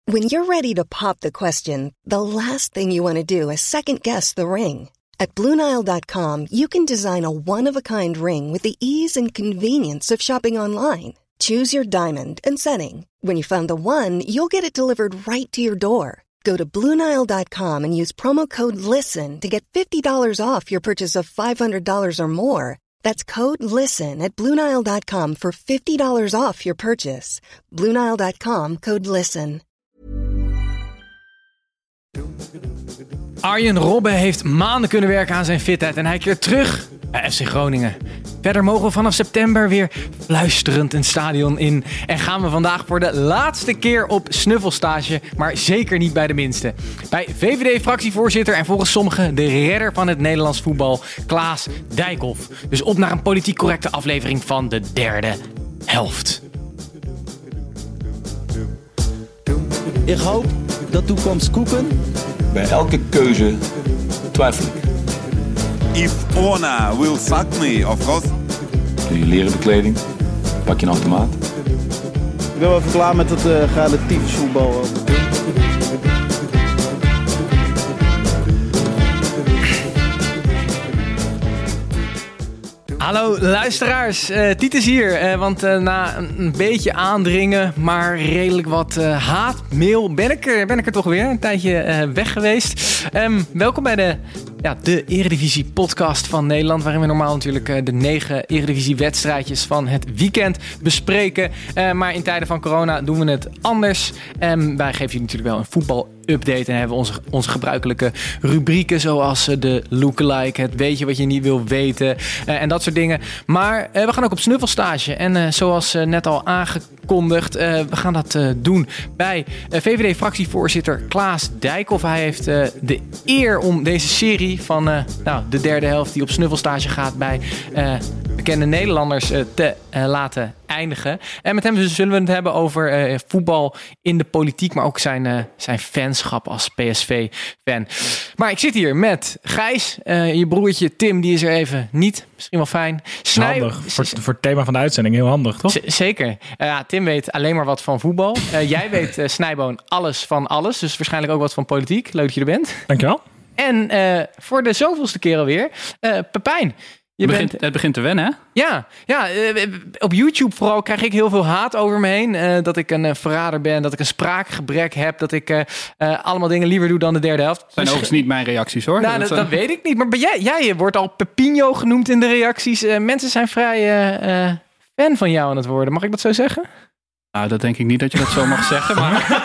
When you're ready to pop the question, the last thing you want to do is second-guess the ring. At BlueNile.com, you can design a one-of-a-kind ring with the ease and convenience of shopping online. Choose your diamond and setting. When you find the one, you'll get it delivered right to your door. Go to BlueNile.com and use promo code LISTEN to get $50 off your purchase of $500 or more. That's code LISTEN at BlueNile.com for $50 off your purchase. BlueNile.com, code LISTEN. Arjen Robben heeft maanden kunnen werken aan zijn fitheid en hij keert terug bij FC Groningen. Verder mogen we vanaf september weer fluisterend een stadion in. En gaan we vandaag voor de laatste keer op snuffelstage, maar zeker niet bij de minste. Bij VVD-fractievoorzitter en volgens sommigen de redder van het Nederlands voetbal, Klaas Dijkhoff. Dus op naar een politiek correcte aflevering van de derde helft. Ik hoop dat toekomst koeken. Bij elke keuze twijfel ik. If Ona will fuck me, of course. Doe je leren bekleding, pak je een automaat. Ik ben wel even klaar met het relatief voetbal. Hallo luisteraars, Titus hier. Want na een beetje aandringen, maar redelijk wat haatmail ben ik er toch weer. Een tijdje weg geweest. Welkom bij de Eredivisie podcast van Nederland. Waarin we normaal natuurlijk de 9 Eredivisie wedstrijdjes van het weekend bespreken. Maar in tijden van corona doen we het anders. Wij geven jullie natuurlijk wel een voetbal-update. En hebben we onze gebruikelijke rubrieken. Zoals de lookalike, het weet je wat je niet wil weten. En dat soort dingen. Maar we gaan ook op snuffelstage. En zoals net al aangekondigd. We gaan dat doen bij VVD-fractievoorzitter Klaas Dijkhoff. Hij heeft de eer om deze serie van de derde helft die op snuffelstage gaat bij bekende Nederlanders te laten eindigen. En met hem zullen we het hebben over voetbal in de politiek, maar ook zijn fanschap als PSV-fan. Maar ik zit hier met Gijs, je broertje Tim, die is er even niet. Misschien wel fijn. Handig, voor het thema van de uitzending heel handig, toch? Zeker. Tim weet alleen maar wat van voetbal. Jij weet, Snijboon, alles van alles. Dus waarschijnlijk ook wat van politiek. Leuk dat je er bent. Dankjewel. En voor de zoveelste keer alweer, Pepijn. Het begint te wennen, hè? Ja, op YouTube vooral krijg ik heel veel haat over me heen. Dat ik een verrader ben, dat ik een spraakgebrek heb, dat ik allemaal dingen liever doe dan de derde helft. Zijn overigens niet mijn reacties, hoor. Nou, dat weet ik niet. Maar jij wordt al Pepinho genoemd in de reacties. Mensen zijn vrij fan van jou aan het worden. Mag ik dat zo zeggen? Nou, dat denk ik niet dat je dat zo mag zeggen, maar...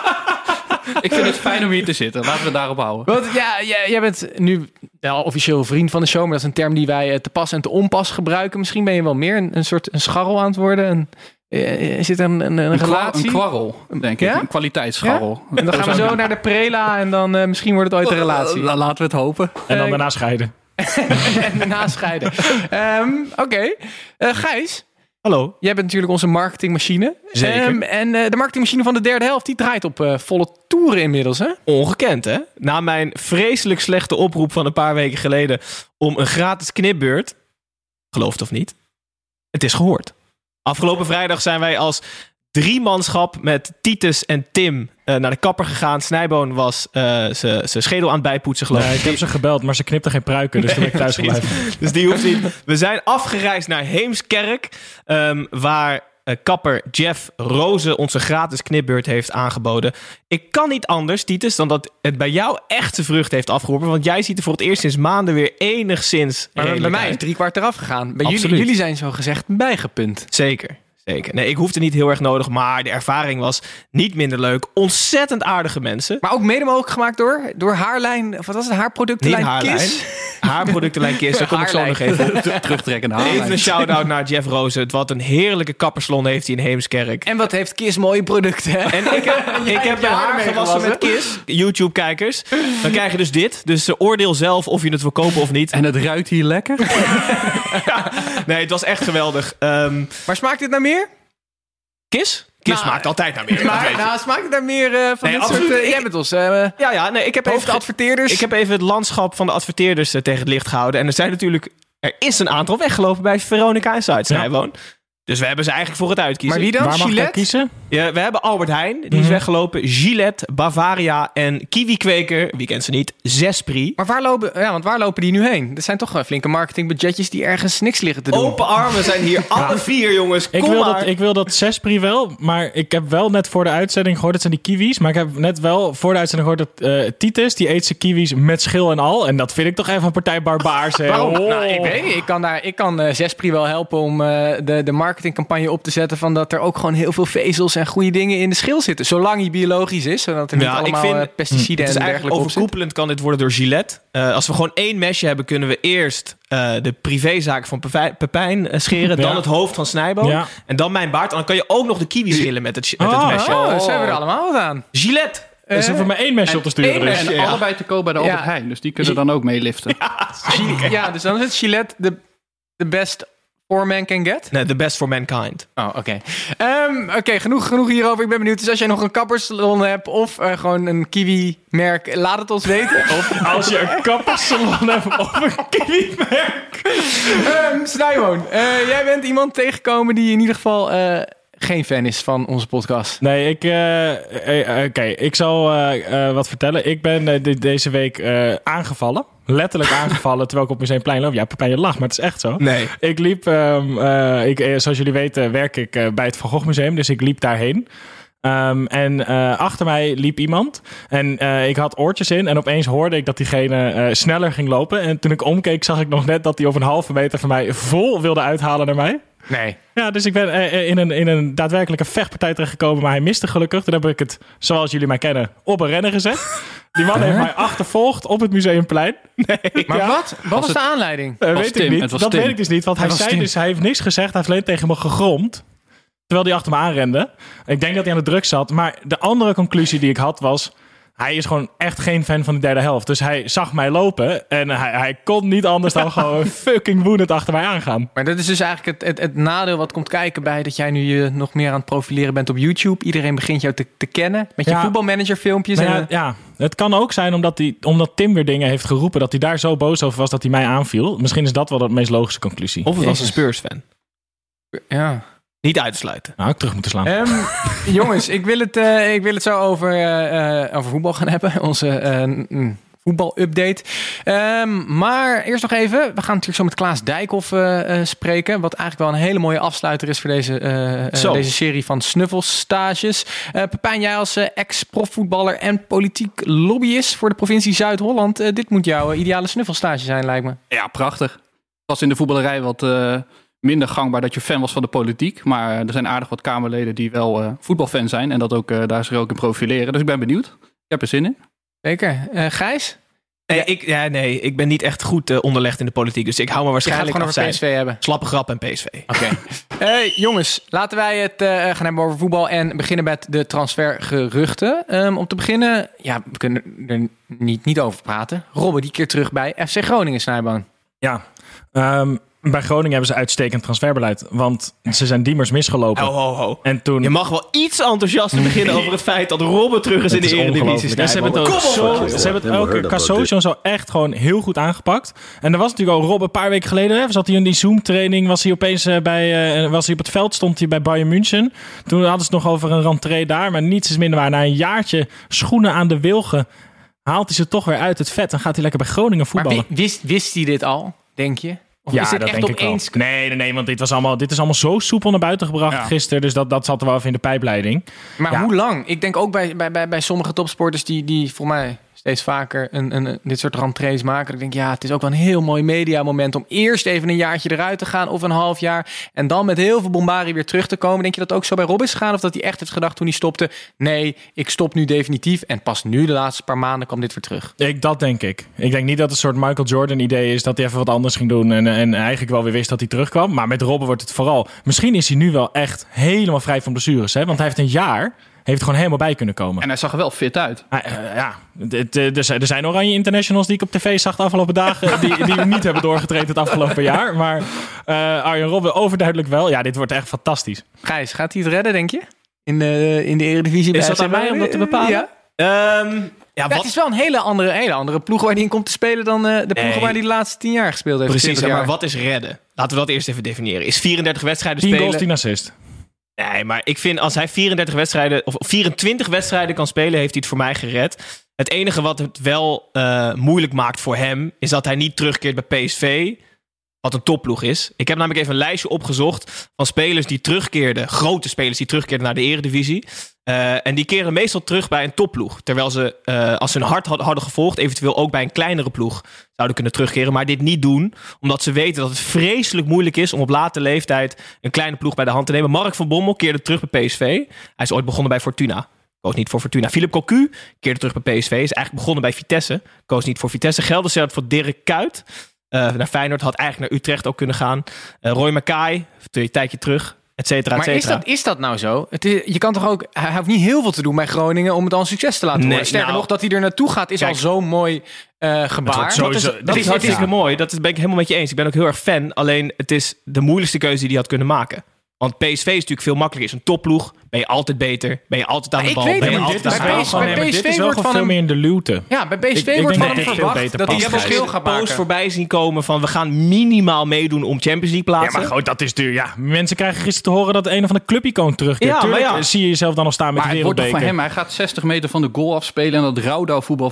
Ik vind het fijn om hier te zitten. Laten we het daarop houden. Want jij bent nu wel officieel vriend van de show, maar dat is een term die wij te pas en te onpas gebruiken. Misschien ben je wel meer een soort een scharrel aan het worden. Is dit een relatie? Een kwarrel, denk ik. Ja? Een kwaliteitsscharrel. Ja? En dan gaan we zo naar de prela en dan misschien wordt het ooit een relatie. Laten we het hopen. En dan daarna scheiden. En daarna scheiden. Oké. Gijs. Hallo. Jij bent natuurlijk onze marketingmachine. Zeker. En de marketingmachine van de derde helft, die draait op volle toeren inmiddels, hè? Ongekend, hè? Na mijn vreselijk slechte oproep van een paar weken geleden om een gratis knipbeurt, geloof het of niet, het is gehoord. Afgelopen vrijdag zijn wij als 3-manschap met Titus en Tim naar de kapper gegaan. Snijboon was zijn schedel aan het bijpoetsen, geloof ik. Ik heb ze gebeld, maar ze knipte geen pruiken, dus toen ben ik thuis gebleven. Dus die hoeft niet. We zijn afgereisd naar Heemskerk, waar kapper Jeff Roze onze gratis knipbeurt heeft aangeboden. Ik kan niet anders, Titus, dan dat het bij jou echt zijn vrucht heeft afgeworpen. Want jij ziet er voor het eerst sinds maanden weer enigszins maar bij mij is 3 kwart eraf gegaan. Bij jullie zijn zo gezegd bijgepunt. Zeker. Nee, ik hoefde niet heel erg nodig, maar de ervaring was niet minder leuk. Ontzettend aardige mensen. Maar ook mede mogelijk gemaakt door Haarlijn, of wat was het, haarproductenlijn Kiss? Haarproductenlijn Kiss, daar kom ik zo nog even op terugtrekken. Even een shout-out naar Jeff Roze. Wat een heerlijke kappersalon heeft hij in Heemskerk. En wat heeft Kiss mooie producten, hè? En ik heb mijn haar gewassen met Kiss. YouTube-kijkers. Dan krijg je dus dit. Dus oordeel zelf of je het wil kopen of niet. En het ruikt hier lekker? Nee, het was echt geweldig. Maar smaakt dit naar meer? Kiss smaakt altijd naar meer. Smaakt het naar meer van dit soort... Jij bent ons... ik heb even adverteerders. Ik heb even het landschap van de adverteerders tegen het licht gehouden. En er is een aantal weggelopen bij Veronica en Zuid Snijboon. Dus we hebben ze eigenlijk voor het uitkiezen. Maar wie dan? Waar mag ik Gillette? kiezen? Ja, we hebben Albert Heijn, die is weggelopen. Gillette, Bavaria en kiwikweker, wie kent ze niet, Zespri. Maar waar lopen die nu heen? Dat zijn toch flinke marketingbudgetjes die ergens niks liggen te doen. Open armen zijn hier alle 4, jongens. Ik wil dat Zespri wel, maar ik heb wel net voor de uitzending gehoord, dat zijn die kiwis, maar ik heb net wel voor de uitzending gehoord dat Titus, die eet zijn kiwis met schil en al. En dat vind ik toch even een partij barbaars. Waarom? Nou, ik weet niet. Ik kan Zespri wel helpen om de marketingcampagne op te zetten van dat er ook gewoon heel veel vezels en goede dingen in de schil zitten. Zolang hij biologisch is, zodat er niet allemaal pesticiden en dergelijke op zit. Overkoepelend kan dit worden door Gillette. Als we gewoon 1 mesje hebben, kunnen we eerst de privézaak van Pepijn scheren. Dan het hoofd van Snijboom. Ja. En dan mijn baard. En dan kan je ook nog de kiwi schillen met het mesje. Dus hebben we er allemaal wat aan. Gillette. Dus hoeven maar 1 mesje op te sturen. En allebei te koop bij de Albert Heijn. Dus die kunnen dan ook meeliften. Dus dan is het Gillette de best for man can get? Nee, the best for mankind. Oh, oké. Oké, genoeg hierover. Ik ben benieuwd. Dus als jij nog een kappersalon hebt of gewoon een kiwi-merk, laat het ons weten. Of als je een kappersalon hebt of een kiwi-merk. Snijboon, jij bent iemand tegengekomen die in ieder geval geen fan is van onze podcast. Nee, ik zal wat vertellen. Ik ben deze week aangevallen. Letterlijk aangevallen terwijl ik op Museumplein loop. Ja, Pepijn, je lacht, maar het is echt zo. Nee. Ik liep, zoals jullie weten, werk ik bij het Van Gogh Museum. Dus ik liep daarheen. En achter mij liep iemand. En ik had oortjes in. En opeens hoorde ik dat diegene sneller ging lopen. En toen ik omkeek, zag ik nog net dat hij op een halve meter van mij vol wilde uithalen naar mij. Nee. Ja, dus ik ben in een daadwerkelijke vechtpartij terechtgekomen, maar hij miste gelukkig. Toen heb ik het, zoals jullie mij kennen, op een renner gezet. Die man heeft mij achtervolgd op het Museumplein. Nee, maar wat was de aanleiding? Weet ik niet. Dat weet ik dus niet, want hij heeft niks gezegd. Hij heeft alleen tegen me gegromd, terwijl hij achter me aanrende. Ik denk dat hij aan de drugs zat. Maar de andere conclusie die ik had was, hij is gewoon echt geen fan van de derde helft. Dus hij zag mij lopen en hij kon niet anders dan gewoon fucking woedend achter mij aangaan. Maar dat is dus eigenlijk het nadeel wat komt kijken bij dat jij nu je nog meer aan het profileren bent op YouTube. Iedereen begint jou te kennen met je voetbalmanager filmpjes. Ja, het kan ook zijn omdat Tim weer dingen heeft geroepen dat hij daar zo boos over was dat hij mij aanviel. Misschien is dat wel de meest logische conclusie. Of het was een Spurs-fan. Ja. Niet uitsluiten. Nou, ik terug moeten slaan. Jongens, ik wil het zo over voetbal gaan hebben. Onze voetbalupdate. Maar eerst nog even. We gaan natuurlijk zo met Klaas Dijkhoff spreken. Wat eigenlijk wel een hele mooie afsluiter is voor deze serie van snuffelstages. Pepijn, jij als ex-profvoetballer en politiek lobbyist voor de provincie Zuid-Holland. Dit moet jouw ideale snuffelstage zijn, lijkt me. Ja, prachtig. Het was in de voetballerij wat minder gangbaar dat je fan was van de politiek. Maar er zijn aardig wat Kamerleden die wel voetbalfan zijn. En dat ook daar zich ook in profileren. Dus ik ben benieuwd. Ik heb er zin in. Zeker. Gijs? Nee, ik ben niet echt goed onderlegd in de politiek. Dus ik hou me waarschijnlijk gewoon over PSV hebben. Slappe grap en PSV. Oké. Jongens, laten wij het gaan hebben over voetbal en beginnen met de transfergeruchten. Om te beginnen, we kunnen er niet over praten. Robben, die keer terug bij FC Groningen, Snijboon. Ja, bij Groningen hebben ze uitstekend transferbeleid. Want ze zijn Diemers misgelopen. Ho. En toen... Je mag wel iets enthousiaster beginnen over het feit dat Robben terug is in de Eredivisie. Ja, ze hebben het elke Casocio zo echt gewoon heel goed aangepakt. En er was natuurlijk al Robben een paar weken geleden. Zat hij in die Zoom-training. Was hij opeens was hij op het veld, stond hij bij Bayern München. Toen hadden ze het nog over een rentree daar. Maar niets is minder waar. Na een jaartje schoenen aan de wilgen haalt hij ze toch weer uit het vet. En gaat hij lekker bij Groningen voetballen. Maar wist hij dit al, denk je? Of ja, is dit dat echt denk opeens? ik wel. Nee, want dit is allemaal zo soepel naar buiten gebracht gisteren. Dus dat zat er wel even in de pijpleiding. Maar hoe lang? Ik denk ook bij sommige topsporters die voor mij steeds vaker dit soort rentrees maken. Ik denk, het is ook wel een heel mooi mediamoment om eerst even een jaartje eruit te gaan of een half jaar. En dan met heel veel bombarie weer terug te komen. Denk je dat ook zo bij Rob is gegaan? Of dat hij echt heeft gedacht toen hij stopte, nee, ik stop nu definitief. En pas nu, de laatste paar maanden, kwam dit weer terug. Dat denk ik. Ik denk niet dat het een soort Michael Jordan idee is dat hij even wat anders ging doen. En eigenlijk wel weer wist dat hij terugkwam. Maar met Robben wordt het vooral... Misschien is hij nu wel echt helemaal vrij van blessures. Hè? Want hij heeft een jaar... heeft gewoon helemaal bij kunnen komen. En hij zag er wel fit uit. Er zijn oranje internationals die ik op tv zag de afgelopen dagen... die we niet hebben doorgetraind het afgelopen jaar. Maar Arjen Robben overduidelijk wel. Ja, dit wordt echt fantastisch. Gijs, gaat hij het redden, denk je? In de Eredivisie? Is dat aan mij om dat te bepalen? Ja. Het is wel een hele andere ploeg waar hij in komt te spelen dan de ploeg waar hij de laatste 10 jaar gespeeld heeft. Precies, maar wat is redden? Laten we dat eerst even definiëren. Is 34 wedstrijden 10 spelen... goals, 10 assist. Nee, maar ik vind als hij 34 wedstrijden of 24 wedstrijden kan spelen, heeft hij het voor mij gered. Het enige wat het wel moeilijk maakt voor hem, is dat hij niet terugkeert bij PSV, wat een topploeg is. Ik heb namelijk even een lijstje opgezocht van spelers die terugkeerden, grote spelers die terugkeerden naar de Eredivisie. En die keren meestal terug bij een topploeg. Terwijl ze, als ze hun hart hadden gevolgd, eventueel ook bij een kleinere ploeg zouden kunnen terugkeren. Maar dit niet doen, omdat ze weten dat het vreselijk moeilijk is om op late leeftijd een kleine ploeg bij de hand te nemen. Mark van Bommel keerde terug bij PSV. Hij is ooit begonnen bij Fortuna. Koos niet voor Fortuna. Philippe Cocu keerde terug bij PSV. Is eigenlijk begonnen bij Vitesse. Koos niet voor Vitesse. Gelderse voor Dirk Kuyt. Naar Feyenoord. Had eigenlijk naar Utrecht ook kunnen gaan. Roy Mackay, een tijdje terug. Etcetera, maar etcetera. is dat nou zo? Je kan toch ook... Hij hoeft niet heel veel te doen bij Groningen om het al een succes te laten worden. Sterker nog, dat hij er naartoe gaat is al zo'n mooi gebaar. Dat is hartstikke mooi. Dat ben ik helemaal met je eens. Ik ben ook heel erg fan. Alleen het is de moeilijkste keuze die hij had kunnen maken. Want PSV is natuurlijk veel makkelijker. Is een topploeg. Ben je altijd beter. Ben je altijd aan de bal. Dit is wel gewoon veel meer in de luwte. Ja, bij PSV wordt van hem verwacht dat hij een verschil gaat maken. Post voorbij zien komen van we gaan minimaal meedoen om Champions League plaatsen. Ja, maar goed, dat is duur. Ja, mensen krijgen gisteren te horen dat een of de clubicoon terugkeert. Ja, tuurlijk, maar zie je jezelf dan nog staan met de wereldbeker. Maar het wordt toch voor hem. Hij gaat 60 meter van de goal afspelen en dat rouwdouwvoetbal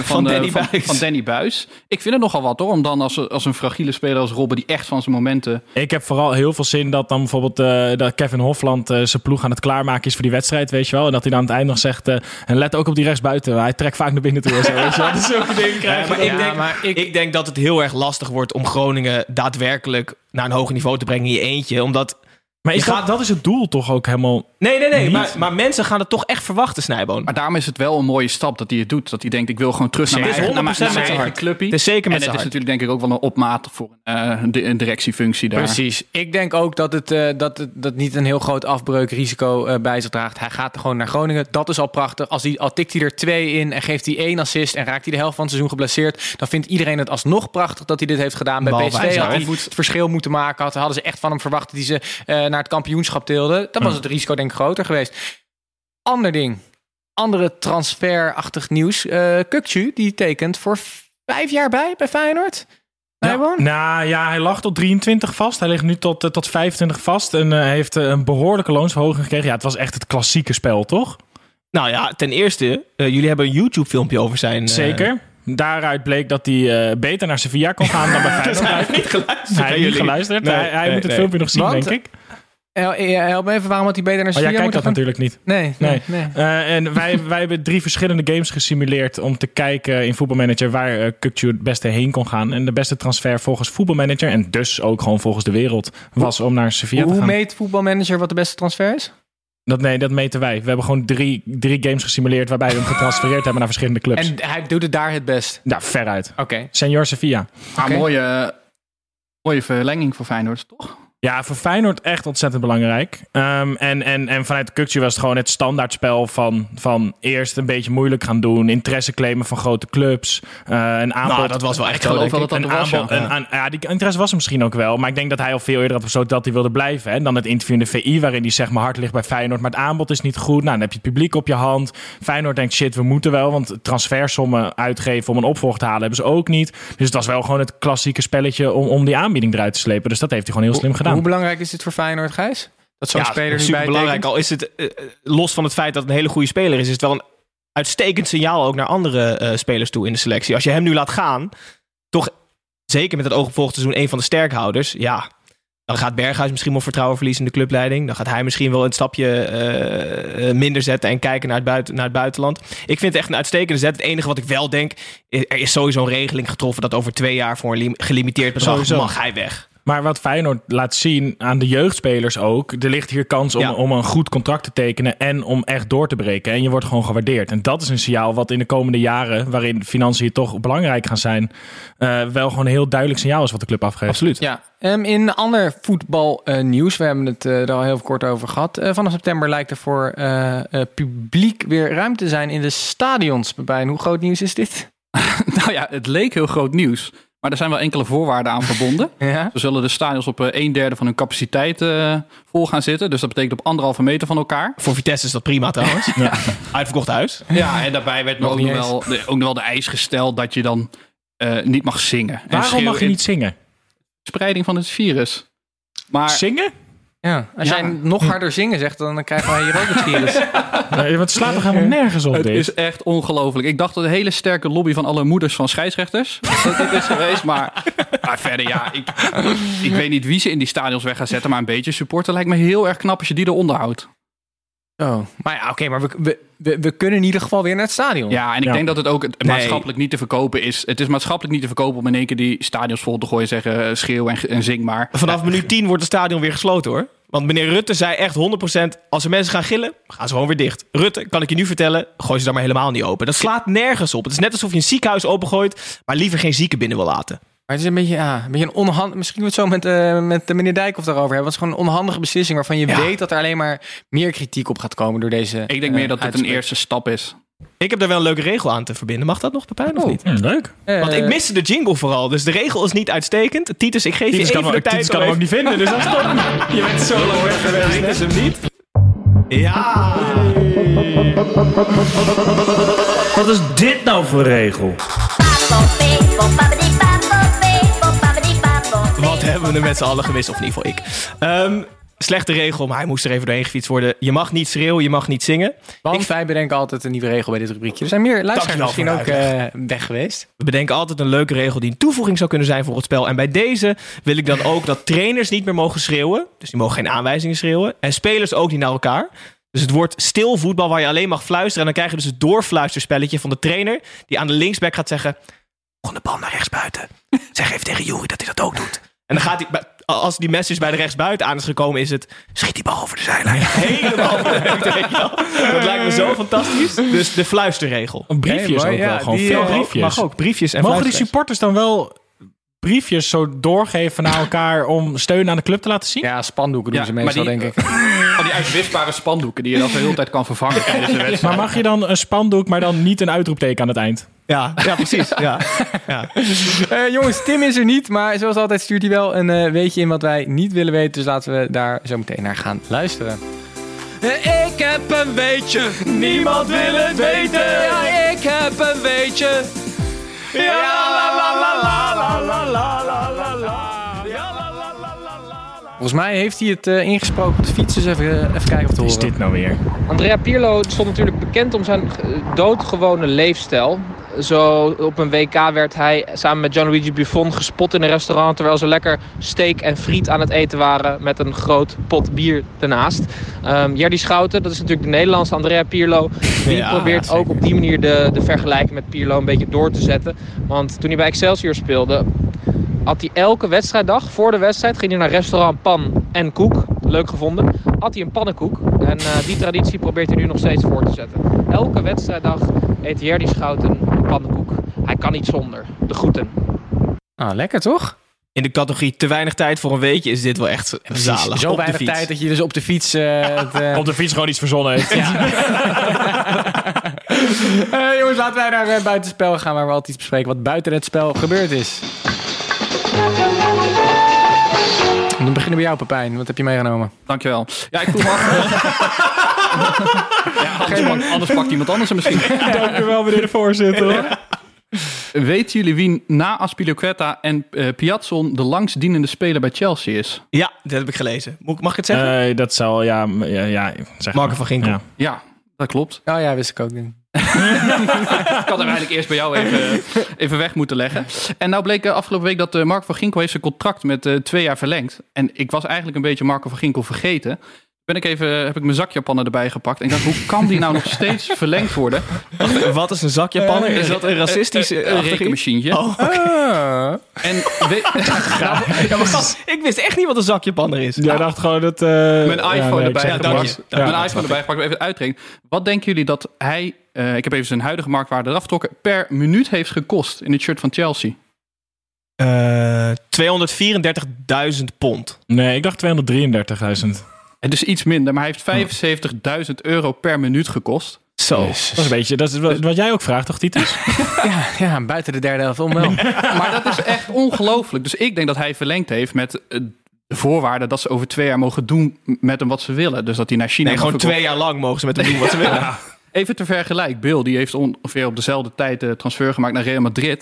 van Danny Buijs. Ik vind het nogal wat hoor, om dan als een fragiele speler als Robben die echt van zijn momenten... Ik heb vooral heel veel zin dat dan bijvoorbeeld dat Kevin Hofland zijn ploeg aan het klaarmaken is voor die wedstrijd, weet je wel. En dat hij dan aan het eind nog zegt, en let ook op die rechtsbuiten. Hij trekt vaak naar binnen toe. Zo, weet je wel. Dus zulke dingen krijgen. Ik denk dat het heel erg lastig wordt om Groningen daadwerkelijk naar een hoger niveau te brengen in je eentje. Omdat... Maar dat is het doel toch ook helemaal... Nee. Maar mensen gaan het toch echt verwachten, Snijboon. Maar daarom is het wel een mooie stap dat hij het doet. Dat hij denkt, ik wil gewoon terug naar mijn eigen clubje. Het is zeker met en het is natuurlijk denk ik ook wel een opmaat voor een directiefunctie daar. Precies. Ik denk ook dat het niet een heel groot afbreukrisico bij zich draagt. Hij gaat gewoon naar Groningen. Dat is al prachtig. Al tikt hij er 2 in en geeft hij 1 assist en raakt hij de helft van het seizoen geblesseerd, dan vindt iedereen het alsnog prachtig dat hij dit heeft gedaan. Bij PSV had hij het verschil moeten maken. Hadden ze echt van hem verwacht dat hij ze naar het kampioenschap tilde. Dan was het risico denk ik groter geweest. Ander ding. Andere transferachtig nieuws. Kökçü, die tekent voor 5 jaar bij Feyenoord. Hij lag tot 23 vast. Hij ligt nu tot 25 vast. En heeft een behoorlijke loonsverhoging gekregen. Ja, het was echt het klassieke spel, toch? Nou ja, ten eerste, jullie hebben een YouTube-filmpje over zijn... Zeker. Daaruit bleek dat hij beter naar Sevilla kon gaan dan bij Feyenoord. Hij heeft niet geluisterd. Hij heeft niet geluisterd. Hij moet het filmpje nog zien, denk ik. Help me even, waarom had hij beter naar Sevilla jij kijkt dat natuurlijk niet. Nee. En wij hebben 3 verschillende games gesimuleerd om te kijken in Football Manager waar Kökçü het beste heen kon gaan. En de beste transfer volgens Football Manager en dus ook gewoon volgens de wereld was om naar Sevilla te gaan. Hoe meet Football Manager wat de beste transfer is? Dat meten wij. We hebben gewoon 3 games gesimuleerd waarbij we hem getransfereerd hebben naar verschillende clubs. En hij doet het daar het best? Ja, veruit. Oké. Senior Sevilla. Mooie verlenging voor Feyenoord, toch? Ja, voor Feyenoord echt ontzettend belangrijk. En vanuit Kökçü was het gewoon het standaardspel van eerst een beetje moeilijk gaan doen. Interesse claimen van grote clubs. Een aanbod. Nou, dat was wel echt ik geloof wel dat dat was. Die interesse was er misschien ook wel. Maar ik denk dat hij al veel eerder had besloten dat hij wilde blijven. Hè. Dan het interview in de VI waarin hij zeg maar hard ligt bij Feyenoord. Maar het aanbod is niet goed. Nou, dan heb je het publiek op je hand. Feyenoord denkt shit, we moeten wel. Want transfersommen uitgeven om een opvolger te halen hebben ze ook niet. Dus het was wel gewoon het klassieke spelletje om die aanbieding eruit te slepen. Dus dat heeft hij gewoon heel slim gedaan. Hoe belangrijk is dit voor Feyenoord, Gijs? Dat zo'n speler super niet belangrijk. Al is het los van het feit dat het een hele goede speler is het wel een uitstekend signaal ook naar andere spelers toe in de selectie. Als je hem nu laat gaan, toch zeker met het oog op volgend seizoen een van de sterkhouders, ja, dan gaat Berghuis misschien wel vertrouwen verliezen in de clubleiding. Dan gaat hij misschien wel een stapje minder zetten en kijken naar het buitenland. Ik vind het echt een uitstekende zet. Het enige wat ik wel denk, er is sowieso een regeling getroffen dat over 2 jaar voor een gelimiteerd bedrag mag hij weg. Maar wat Feyenoord laat zien aan de jeugdspelers ook, er ligt hier kans om een goed contract te tekenen en om echt door te breken. En je wordt gewoon gewaardeerd. En dat is een signaal wat in de komende jaren, waarin financiën toch belangrijk gaan zijn, wel gewoon een heel duidelijk signaal is wat de club afgeeft. Absoluut. Ja. In ander voetbalnieuws, we hebben het er al heel kort over gehad. Vanaf september lijkt er voor publiek weer ruimte te zijn in de stadions. Babijn, hoe groot nieuws is dit? Nou ja, het leek heel groot nieuws. Maar er zijn wel enkele voorwaarden aan verbonden. Ja? Zo zullen de stadions op 1/3 van hun capaciteit vol gaan zitten. Dus dat betekent op 1,5 meter van elkaar. Voor Vitesse is dat prima trouwens. Ja. Uitverkocht huis. Ja, en daarbij werd ook nog wel de eis gesteld dat je dan niet mag zingen. Waarom mag je niet zingen? spreiding van het virus. Maar Zingen? Ja, als jij nog harder zingen zegt, dan krijgen wij hier ook het virus. Nee, want het slaat toch helemaal nergens op, het dit? is echt ongelooflijk. Ik dacht dat een hele sterke lobby van alle moeders van scheidsrechters dat dit is geweest. Maar verder, ik weet niet wie ze in die stadions weg gaan zetten. Maar een beetje supporter lijkt me heel erg knap als je die eronder houdt. Oh, maar ja, oké, maar we kunnen in ieder geval weer naar het stadion. Ja, en ik denk dat het ook maatschappelijk niet te verkopen is. Het is maatschappelijk niet te verkopen om in één keer die stadions vol te gooien, zeggen schreeuw en zing maar. Vanaf minuut 10 wordt het stadion weer gesloten, hoor. Want meneer Rutte zei echt 100%... als er mensen gaan gillen, gaan ze gewoon weer dicht. Rutte, kan ik je nu vertellen, gooi ze daar maar helemaal niet open. Dat slaat nergens op. Het is net alsof je een ziekenhuis opengooit... maar liever geen zieken binnen wil laten. Maar het is een beetje een onhandig... Misschien we het zo met meneer Dijkhoff daarover hebben. Het is gewoon een onhandige beslissing... waarvan je weet dat er alleen maar meer kritiek op gaat komen door deze... Ik denk meer dat het een eerste stap is. Ik heb daar wel een leuke regel aan te verbinden. Mag dat nog, Pepijn, of niet? Leuk. Want ik miste de jingle vooral. Dus de regel is niet uitstekend. Titus, ik geef je even de tijd. Titus kan hem ook niet vinden, dus dat is top. Je bent zo lang weg geweest. Dit is hem niet. Ja. Wat is dit nou voor regel? Wat hebben we er met z'n allen gemist? Of in ieder geval ik. Slechte regel, maar hij moest er even doorheen gefietst worden. Je mag niet schreeuwen, je mag niet zingen. Wij bedenken altijd een nieuwe regel bij dit rubriekje. Er zijn meer luisteraars misschien ook weg geweest. We bedenken altijd een leuke regel die een toevoeging zou kunnen zijn voor het spel. En bij deze wil ik dan ook dat trainers niet meer mogen schreeuwen. Dus die mogen geen aanwijzingen schreeuwen. En spelers ook niet naar elkaar. Dus het wordt stil voetbal waar je alleen mag fluisteren. En dan krijg je dus het doorfluisterspelletje van de trainer... die aan de linksback gaat zeggen... de bal naar rechts buiten. Zeg even tegen Joeri dat hij dat ook doet. En dan gaat hij... Als die message bij de rechtsbuiten aan is gekomen, is het... schiet die bal over de zijlijn. Helemaal over de ruimte, weet je wel. Dat lijkt me zo fantastisch. Dus de fluisterregel. Briefjes ook wel. Gewoon veel briefjes. Mag ook, briefjes en mogen die supporters dan wel briefjes zo doorgeven naar elkaar om steun aan de club te laten zien? Ja, spandoeken doen ze meestal, denk ik. Van die uitwisbare spandoeken die je dan de hele tijd kan vervangen tijdens de wedstrijd. Maar mag je dan een spandoek, maar dan niet een uitroepteken aan het eind? Ja, precies. Ja. Jongens, Tim is er niet, maar zoals altijd stuurt hij wel een weetje in wat wij niet willen weten. Dus laten we daar zo meteen naar gaan luisteren. Ik heb een weetje, niemand wil het weten. Ja, ik heb een weetje. Ja, la la la la la la la la la. Volgens mij heeft hij het ingesproken op de fiets. Dus even kijken of het horen. Is dit nou weer? Andrea Pirlo stond natuurlijk bekend om zijn doodgewone leefstijl. Zo op een WK werd hij samen met Gianluigi Buffon gespot in een restaurant... terwijl ze lekker steak en friet aan het eten waren met een groot pot bier ernaast. Jerdy Schouten, dat is natuurlijk de Nederlandse Andrea Pirlo. Die probeert ook op die manier de vergelijking met Pirlo een beetje door te zetten. Want toen hij bij Excelsior speelde... had hij elke wedstrijddag, voor de wedstrijd, ging hij naar restaurant Pan en Koek. Leuk gevonden. Had hij een pannenkoek. En die traditie probeert hij nu nog steeds voor te zetten. Elke wedstrijddag eet Jerdy Schouten een pannenkoek. Hij kan niet zonder. De groeten. Ah, lekker toch? In de categorie te weinig tijd voor een weekje is dit wel echt zalig. Zo weinig tijd dat je dus op de fiets... op de fiets gewoon iets verzonnen heeft. Ja. Jongens, laten wij naar buitenspel gaan... waar we altijd iets bespreken wat buiten het spel gebeurd is. Dan beginnen bij jou, Pepijn. Wat heb je meegenomen? Dankjewel. Ja, ik vroeg me af... anders pakt iemand anders er misschien. Dankjewel, meneer de voorzitter. Hoor. Weten jullie wie na Azpilicueta en Piazzon de langstdienende speler bij Chelsea is? Ja, dat heb ik gelezen. Mag ik het zeggen? Dat zal, zeg Marco van Ginkel. Ja, dat klopt. Oh ja, wist ik ook niet. Ik had hem eigenlijk eerst bij jou even weg moeten leggen. En nou bleek afgelopen week dat Marco van Ginkel heeft zijn contract met 2 jaar verlengd. En ik was eigenlijk een beetje Marco van Ginkel vergeten. Heb ik mijn zakjapannen erbij gepakt. En ik dacht, hoe kan die nou nog steeds verlengd worden? Wat is een zakjapanner? Is dat een racistisch rekenmachientje? Oh, okay. En ik wist echt niet wat een zakjapanner is. Jij dacht gewoon dat... mijn iPhone erbij gepakt. Mijn iPhone erbij gepakt. Even uitrekenen. Wat denken jullie dat hij... ik heb even zijn huidige marktwaarde eraf getrokken... per minuut heeft gekost in het shirt van Chelsea? 234.000 pond. Nee, ik dacht 233.000. Het is iets minder, maar hij heeft €75.000 per minuut gekost. Zo. Dat is wat jij ook vraagt, toch, Titus? ja, buiten de derde helft om wel. Maar dat is echt ongelooflijk. Dus ik denk dat hij verlengd heeft met de voorwaarde dat ze over 2 jaar mogen doen met hem wat ze willen. Dus dat hij naar China... Nee, gewoon 2 jaar lang mogen ze met hem doen wat ze willen. Ja. Even te vergelijken. Bill, die heeft ongeveer op dezelfde tijd de transfer gemaakt naar Real Madrid.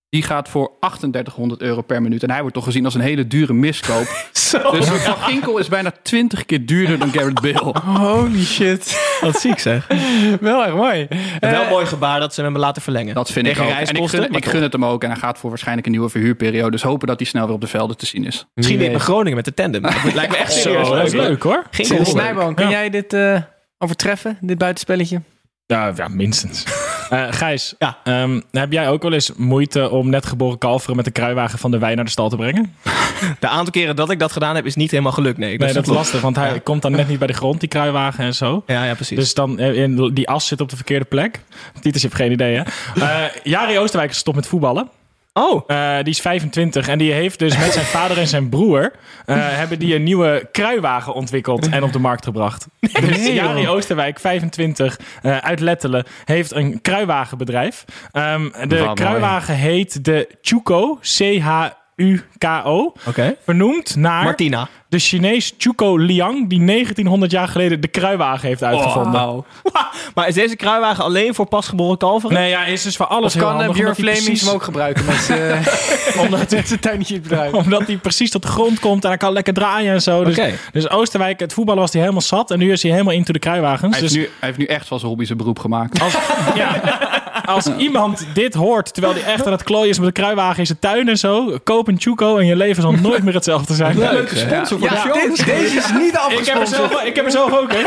Die gaat voor €3800 per minuut. En hij wordt toch gezien als een hele dure miskoop. Dus Van Ginkel is bijna 20 keer duurder dan Gareth Bale. Holy shit. Wat ziek zeg. Wel erg mooi. En wel mooi gebaar dat ze hem laten verlengen. Dat vind ik ook. En ik gun het hem ook. En hij gaat voor waarschijnlijk een nieuwe verhuurperiode. Dus hopen dat hij snel weer op de velden te zien is. Misschien weer bij Groningen met de tandem. Dat lijkt me echt serieus. Dat is leuk hoor. Snijboom, kun jij dit overtreffen, dit buitenspelletje? Ja, minstens. Gijs, heb jij ook wel eens moeite om net geboren kalveren met de kruiwagen van de wei naar de stal te brengen? De aantal keren dat ik dat gedaan heb, is niet helemaal gelukt. Nee, dat is lastig, want hij komt dan net niet bij de grond, die kruiwagen en zo. Ja, precies. Dus dan die as zit op de verkeerde plek. Titus heeft geen idee, hè? Jari Oosterwijk is gestopt met voetballen. Oh. Die is 25 en die heeft dus met zijn vader en zijn broer hebben die een nieuwe kruiwagen ontwikkeld en op de markt gebracht. Dus Jari Oosterwijk, 25, uit Lettelen, heeft een kruiwagenbedrijf. De kruiwagen heet de Chuco, CHUKO. Vernoemd naar Martina. De Chinees Chuko Liang, die 1900 jaar geleden de kruiwagen heeft uitgevonden. Wow. Maar is deze kruiwagen alleen voor pasgeboren kalveren? Nee, ja, is dus voor alles of heel kan Björn Flemings hem ook gebruiken met zijn tuintje bedrijf. Omdat hij precies tot de grond komt en hij kan lekker draaien en zo. Dus Oosterwijk, het voetballen was hij helemaal zat. En nu is hij helemaal into de kruiwagens. Hij heeft nu echt van zijn hobby zijn beroep gemaakt. Als iemand dit hoort, terwijl hij echt aan het klooien is met de kruiwagen in zijn tuin en zo, koop een Chuco en je leven zal nooit meer hetzelfde zijn. Leuke sponsor voor de show. Deze is niet afgesponsord. Ik heb er zelf ook, hè.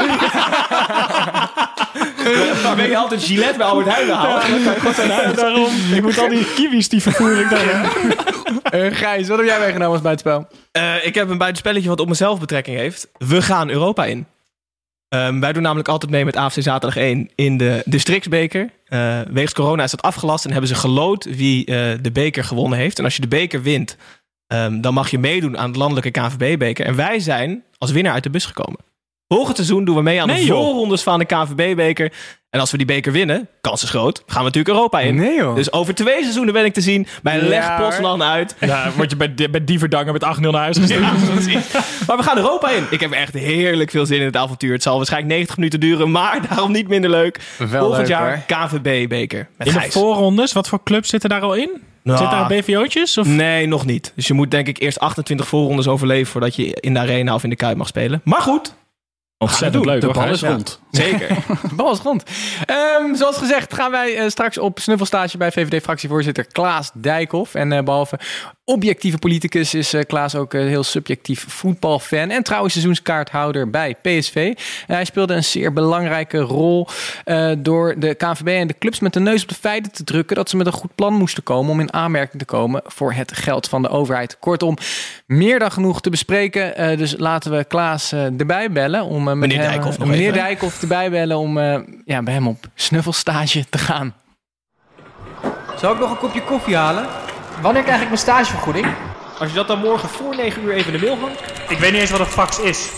Maar ben je altijd Gillette bij Albert Heijn halen? Daarom. Ik moet al die kiwis, die vervoer ik daarin. Gijs, wat heb jij meegenomen als buitenspel? Ik heb een buitenspelletje wat op mezelf betrekking heeft. We gaan Europa in. Wij doen namelijk altijd mee met AFC Zaterdag 1 in de districtsbeker. Wegens corona is dat afgelast en hebben ze geloot wie de beker gewonnen heeft. En als je de beker wint, dan mag je meedoen aan de landelijke KNVB-beker. En wij zijn als winnaar uit de bus gekomen. Volgend seizoen doen we mee aan de voorrondes van de KNVB-beker. En als we die beker winnen, kans is groot, gaan we natuurlijk Europa in. Nee, joh. Dus over 2 seizoenen ben ik te zien bij Leg Poznan uit. Ja, word je bij Dieverdanger met 8-0 naar huis gestuurd. Ja, maar we gaan Europa in. Ik heb echt heerlijk veel zin in het avontuur. Het zal waarschijnlijk 90 minuten duren, maar daarom niet minder leuk. Volgend jaar KNVB-beker. In de voorrondes, wat voor clubs zitten daar al in? Zitten daar BVO'tjes? Of? Nee, nog niet. Dus je moet denk ik eerst 28 voorrondes overleven voordat je in de arena of in de Kuip mag spelen. Maar goed. Ontzettend leuk. De bal is rond. Zeker. De bal is rond. Zoals gezegd gaan wij straks op snuffelstage bij VVD-fractievoorzitter Klaas Dijkhoff. En behalve objectieve politicus is Klaas ook heel subjectief voetbalfan. En trouwens seizoenskaarthouder bij PSV. Hij speelde een zeer belangrijke rol door de KNVB en de clubs met de neus op de feiten te drukken dat ze met een goed plan moesten komen om in aanmerking te komen voor het geld van de overheid. Kortom, meer dan genoeg te bespreken. Dus laten we Klaas erbij bellen om meneer Dijkhoff erbij bellen om bij hem op snuffelstage te gaan. Zou ik nog een kopje koffie halen? Wanneer krijg ik mijn stagevergoeding? Als je dat dan morgen voor 9 uur even in de mail hangt. Ik weet niet eens wat een fax is.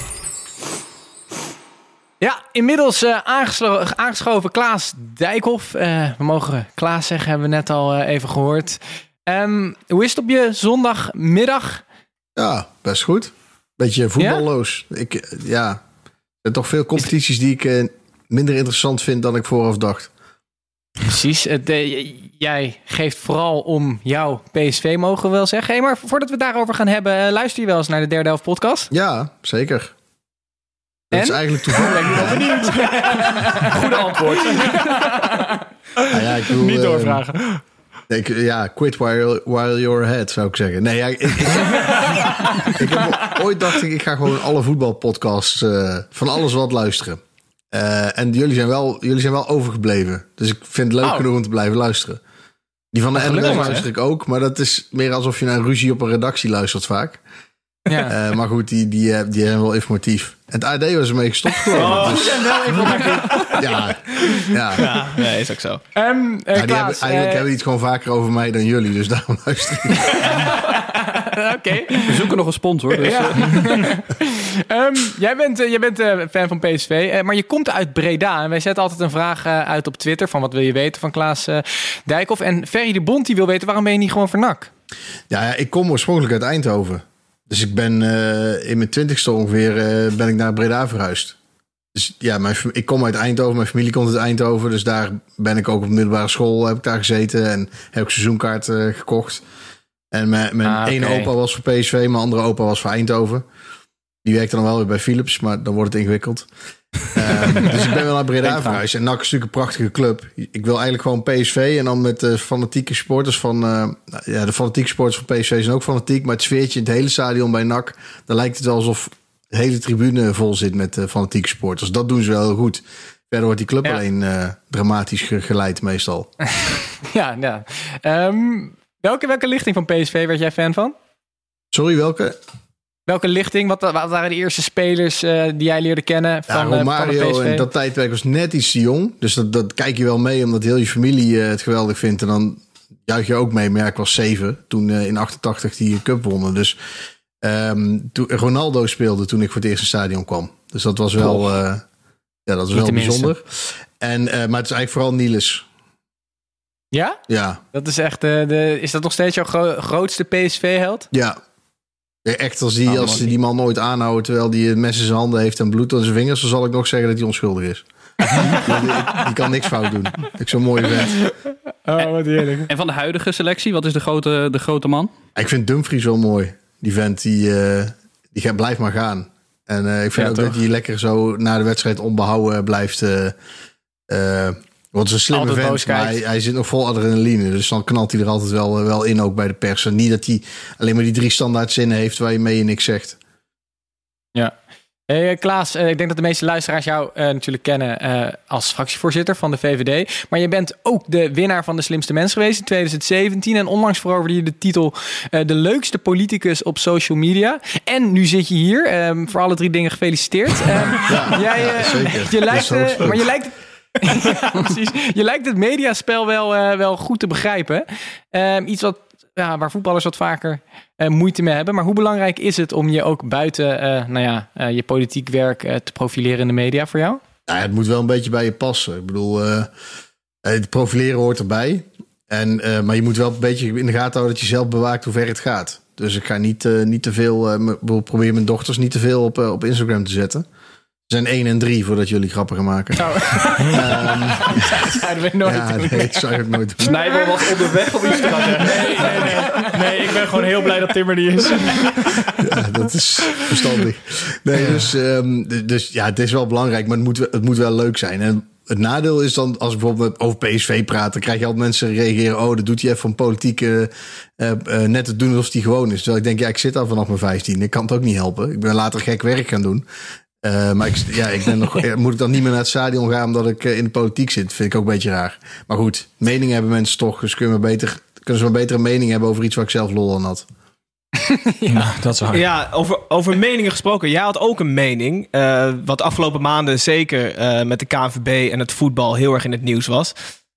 Ja, inmiddels aangeschoven Klaas Dijkhoff. We mogen Klaas zeggen, hebben we net al even gehoord. Hoe is het op je zondagmiddag? Ja, best goed. Beetje voetballoos. Ja? Er zijn toch veel competities die ik minder interessant vind dan ik vooraf dacht. Precies. Jij geeft vooral om jouw PSV, mogen we wel zeggen. Hey, maar voordat we het daarover gaan hebben, luister je wel eens naar de Derde Helft podcast? Ja, zeker. Dat is eigenlijk toevallig. Ik ben wel benieuwd. Goede antwoord. Ik bedoel, niet doorvragen. Quit while you're ahead, zou ik zeggen. Nee, ooit dacht ik ga gewoon alle voetbalpodcasts van alles wat luisteren. En jullie zijn wel overgebleven. Dus ik vind het leuk genoeg om te blijven luisteren. Die van de NOS luister ik ook. Maar dat is meer alsof je naar een ruzie op een redactie luistert vaak. Ja. Maar goed, die zijn wel informatief. En het AD was ermee gestopt gewoon. Die zijn wel informatief. Ja, is ook zo. Eigenlijk hebben die het gewoon vaker over mij dan jullie. Dus daarom luister ik. Oké. We zoeken nog een sponsor. Dus, jij bent fan van PSV, maar je komt uit Breda. En wij zetten altijd een vraag uit op Twitter van wat wil je weten van Klaas Dijkhoff. En Ferry de Bond die wil weten, waarom ben je niet gewoon voor NAC? Ja, ik kom oorspronkelijk uit Eindhoven. Dus ik ben in mijn 20ste ongeveer ben ik naar Breda verhuisd. Dus ja, ik kom uit Eindhoven, mijn familie komt uit Eindhoven. Dus daar ben ik ook op middelbare school, heb ik daar gezeten. En heb ik seizoenkaart gekocht. En mijn ene opa was voor PSV, mijn andere opa was voor Eindhoven. Die werkte dan wel weer bij Philips, maar dan wordt het ingewikkeld. Dus ik ben wel naar Breda verhuisd. En NAC is natuurlijk een prachtige club. Ik wil eigenlijk gewoon PSV en dan met de fanatieke supporters van... de fanatieke supporters van PSV zijn ook fanatiek. Maar het sfeertje in het hele stadion bij NAC... dan lijkt het wel alsof de hele tribune vol zit met fanatieke supporters. Dat doen ze wel heel goed. Verder wordt die club alleen dramatisch geleid meestal. Ja. Welke lichting van PSV werd jij fan van? Sorry, welke? Welke lichting? Wat waren de eerste spelers die jij leerde kennen van, Romario van de PSV? En dat tijdperk was net iets te jong. Dus dat kijk je wel mee, omdat heel je familie het geweldig vindt. En dan juich je ook mee. Maar ja, ik was 7 toen in 88 die cup wonnen. Dus toen Ronaldo speelde toen ik voor het eerst in het stadion kwam. Dus dat was wel, dat was wel bijzonder. Maar het is eigenlijk vooral Niels. Ja? Ja. Dat is echt is dat nog steeds jouw grootste PSV-held? Ja. Echt, als die man nooit aanhoudt terwijl hij een mes in zijn handen heeft en bloed aan zijn vingers, dan zal ik nog zeggen dat hij onschuldig is. Die kan niks fout doen. Ik zo'n mooie vent. Oh, wat heerlijk. En van de huidige selectie, wat is de grote man? Ik vind Dumfries wel mooi. Die vent, die blijft maar gaan. En ik vind ook dat hij lekker zo na de wedstrijd onbehouden blijft. Want het is een slimme vent, maar hij zit nog vol adrenaline. Dus dan knalt hij er altijd wel in, ook bij de pers. En niet dat hij alleen maar die 3 standaard zinnen heeft waar je mee en niks zegt. Ja. Hey, Klaas, ik denk dat de meeste luisteraars jou natuurlijk kennen als fractievoorzitter van de VVD. Maar je bent ook de winnaar van de slimste mens geweest in 2017. En onlangs veroverde je de titel de leukste politicus op social media. En nu zit je hier. Voor alle 3 dingen gefeliciteerd. Zeker. Maar je lijkt... Ja, precies. Je lijkt het mediaspel wel goed te begrijpen. Iets waar voetballers wat vaker moeite mee hebben. Maar hoe belangrijk is het om je ook buiten je politiek werk te profileren in de media voor jou? Ja, het moet wel een beetje bij je passen. Ik bedoel, het profileren hoort erbij. Maar je moet wel een beetje in de gaten houden dat je zelf bewaakt hoe ver het gaat. Dus ik ga niet te veel... probeer mijn dochters niet te veel op Instagram te zetten. Ze zijn 1 en 3 voordat jullie grappen gaan maken. Dat zouden we nooit doen. Nee, ik zou het nooit doen. Snijboom was onderweg om iets te gaan zeggen. Nee, ik ben gewoon heel blij dat Tim er niet is. Ja, dat is verstandig. Nee, dus ja, het is wel belangrijk, maar het moet wel leuk zijn. En het nadeel is dan, als ik bijvoorbeeld over PSV praat, dan krijg je altijd mensen reageren, oh, dat doet hij even van politiek net te doen alsof hij gewoon is. Terwijl ik denk, ja, ik zit daar vanaf mijn 15. Ik kan het ook niet helpen. Ik ben later gek werk gaan doen. Maar ik ben nog, moet ik dan niet meer naar het stadion gaan omdat ik in de politiek zit? Vind ik ook een beetje raar. Maar goed, meningen hebben mensen toch. Dus kunnen ze maar beter een mening hebben over iets waar ik zelf lol aan had. Ja, dat is waar. Ja, over meningen gesproken. Jij had ook een mening. Wat de afgelopen maanden zeker met de KNVB en het voetbal heel erg in het nieuws was.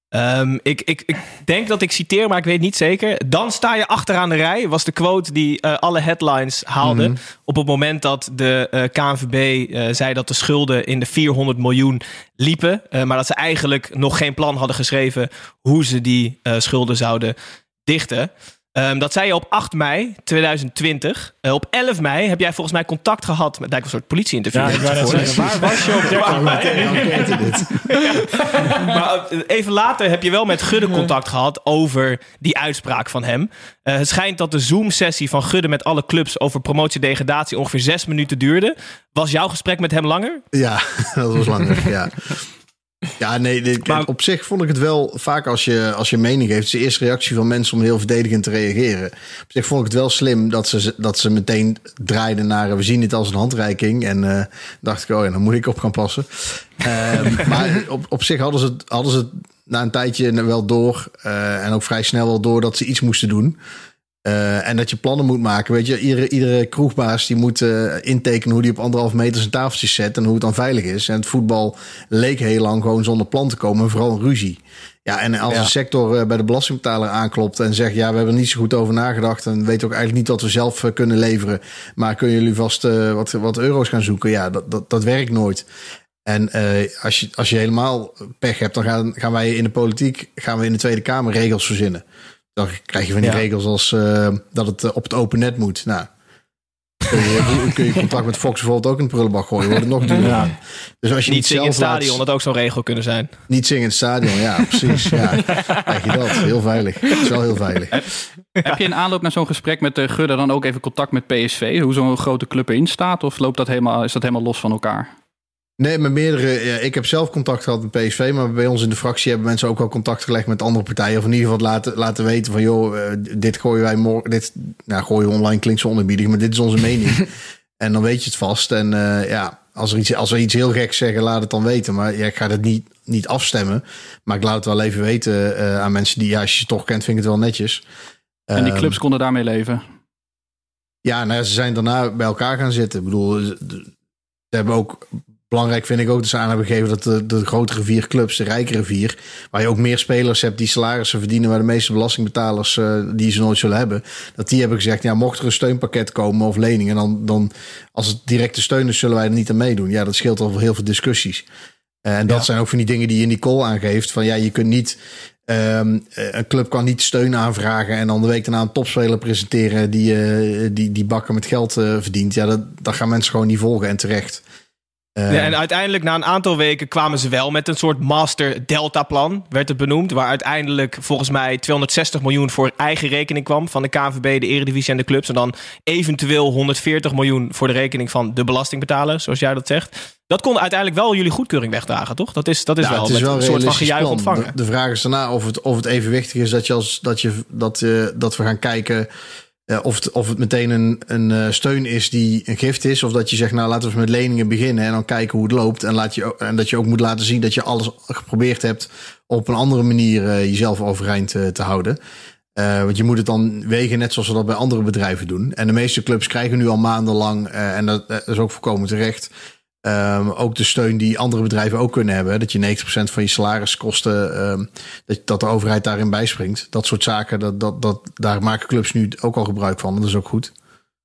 Ik denk dat ik citeer, maar ik weet niet zeker. Dan sta je achteraan de rij, was de quote die alle headlines haalde. Mm-hmm. Op het moment dat de KNVB zei dat de schulden in de 400 miljoen liepen. Maar dat ze eigenlijk nog geen plan hadden geschreven hoe ze die schulden zouden dichten. Dat zei je op 8 mei 2020. Op 11 mei heb jij volgens mij contact gehad met een soort politie-interview. Ja, ik wou net zeggen, waar was je op 13 mei? Maar even later heb je wel met Gudde contact gehad over die uitspraak van hem. Het schijnt dat de Zoom-sessie van Gudde met alle clubs over promotie-degradatie ongeveer 6 minuten duurde. Was jouw gesprek met hem langer? Ja, dat was langer, ja. Ja, nee, maar op zich vond ik het wel vaak als je mening geeft. Het is de eerste reactie van mensen om heel verdedigend te reageren. Op zich vond ik het wel slim dat ze meteen draaiden naar we zien dit als een handreiking. En dacht ik, dan moet ik op gaan passen. Maar op zich hadden ze het na een tijdje wel door. En ook vrij snel wel door dat ze iets moesten doen. En dat je plannen moet maken. Weet je, iedere kroegbaas die moet intekenen hoe die op 1,5 meter zijn tafeltjes zet en hoe het dan veilig is. En het voetbal leek heel lang gewoon zonder plan te komen. En vooral een ruzie. Ja, en als een sector bij de belastingbetaler aanklopt en zegt, ja, we hebben er niet zo goed over nagedacht en weten ook eigenlijk niet wat we zelf kunnen leveren. Maar kunnen jullie vast wat euro's gaan zoeken? Ja, dat werkt nooit. En als je helemaal pech hebt, dan gaan wij in de politiek, gaan we in de Tweede Kamer regels verzinnen. Dan krijg je van die regels als dat het op het open net moet. Nou, kun je contract met Fox bijvoorbeeld ook in de prullenbak gooien. Wordt het nog duurder. Ja. Dus als je niet zingen in het stadion, dat ook zo'n regel kunnen zijn. Niet zingen in het stadion, ja, precies. Ja. Krijg je dat. Heel veilig. Het is wel heel veilig. Heb je in aanloop naar zo'n gesprek met Gudde dan ook even contact met PSV? Hoe zo'n grote club erin staat? Of is dat helemaal los van elkaar? Nee, met meerdere. Ja, ik heb zelf contact gehad met PSV, maar bij ons in de fractie hebben mensen ook wel contact gelegd met andere partijen. Of in ieder geval laten weten van, joh, dit gooien wij morgen. Gooien online klinkt zo onerbiedig, maar dit is onze mening. En dan weet je het vast. En als we iets heel geks zeggen, laat het dan weten. Maar ik ga het niet afstemmen. Maar ik laat het wel even weten aan mensen die, als je ze toch kent, vind ik het wel netjes. En die clubs konden daarmee leven? Ja, ze zijn daarna bij elkaar gaan zitten. Ik bedoel, ze hebben ook... Belangrijk vind ik ook dat ze aan hebben gegeven dat de grotere 4 clubs, de rijkere 4, waar je ook meer spelers hebt die salarissen verdienen, waar de meeste belastingbetalers die ze nooit zullen hebben, dat die hebben gezegd, ja, mocht er een steunpakket komen of leningen, dan als het directe steun is, zullen wij er niet aan meedoen. Ja, dat scheelt al heel veel discussies. En dat zijn ook van die dingen die je in die call aangeeft, van ja, je kunt niet... een club kan niet steun aanvragen en dan de week daarna een topspeler presenteren die bakken met geld verdient. Ja, dat gaan mensen gewoon niet volgen en terecht. En uiteindelijk na een aantal weken kwamen ze wel met een soort master delta-plan, werd het benoemd, waar uiteindelijk volgens mij 260 miljoen voor eigen rekening kwam van de KNVB, de Eredivisie en de clubs. En dan eventueel 140 miljoen voor de rekening van de belastingbetaler, zoals jij dat zegt. Dat kon uiteindelijk wel jullie goedkeuring wegdragen, toch? Dat is wel een soort van gejuich ontvangen. De vraag is daarna of het evenwichtig is dat we gaan kijken... Of het meteen een steun is die een gift is. Of dat je zegt, nou laten we met leningen beginnen. En dan kijken hoe het loopt. En dat je ook moet laten zien dat je alles geprobeerd hebt op een andere manier jezelf overeind te houden. Want je moet het dan wegen net zoals we dat bij andere bedrijven doen. En de meeste clubs krijgen nu al maandenlang, en dat is ook volkomen terecht, ook de steun die andere bedrijven ook kunnen hebben. Dat je 90% van je salariskosten, dat de overheid daarin bijspringt. Dat soort zaken, daar maken clubs nu ook al gebruik van. Dat is ook goed.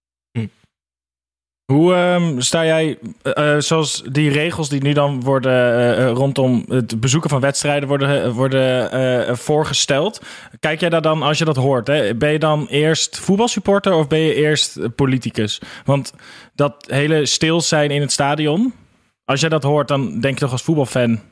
Hoe sta jij, zoals die regels die nu dan worden rondom het bezoeken van wedstrijden worden voorgesteld. Kijk jij daar dan, als je dat hoort, hè, ben je dan eerst voetbalsupporter of ben je eerst politicus? Want dat hele stil zijn in het stadion, als jij dat hoort, dan denk je toch als voetbalfan,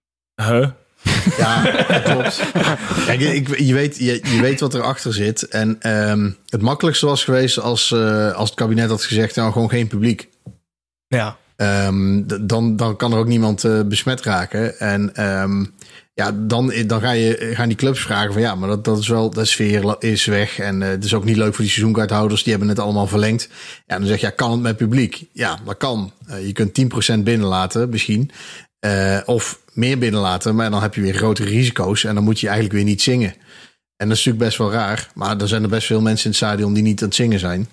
Ja, klopt. Kijk, je weet wat erachter zit. En het makkelijkste was geweest als het kabinet had gezegd, nou, gewoon geen publiek. Ja. Dan kan er ook niemand besmet raken. En dan gaan die clubs vragen van ja, maar dat is wel, de sfeer is weg. En het is ook niet leuk voor die seizoenkaarthouders. Die hebben het allemaal verlengd. Ja, dan zeg je, ja, kan het met publiek? Ja, dat kan. Je kunt 10% binnenlaten misschien. Of meer binnenlaten, maar dan heb je weer grotere risico's. En dan moet je eigenlijk weer niet zingen. En dat is natuurlijk best wel raar. Maar er zijn er best veel mensen in het stadion die niet aan het zingen zijn.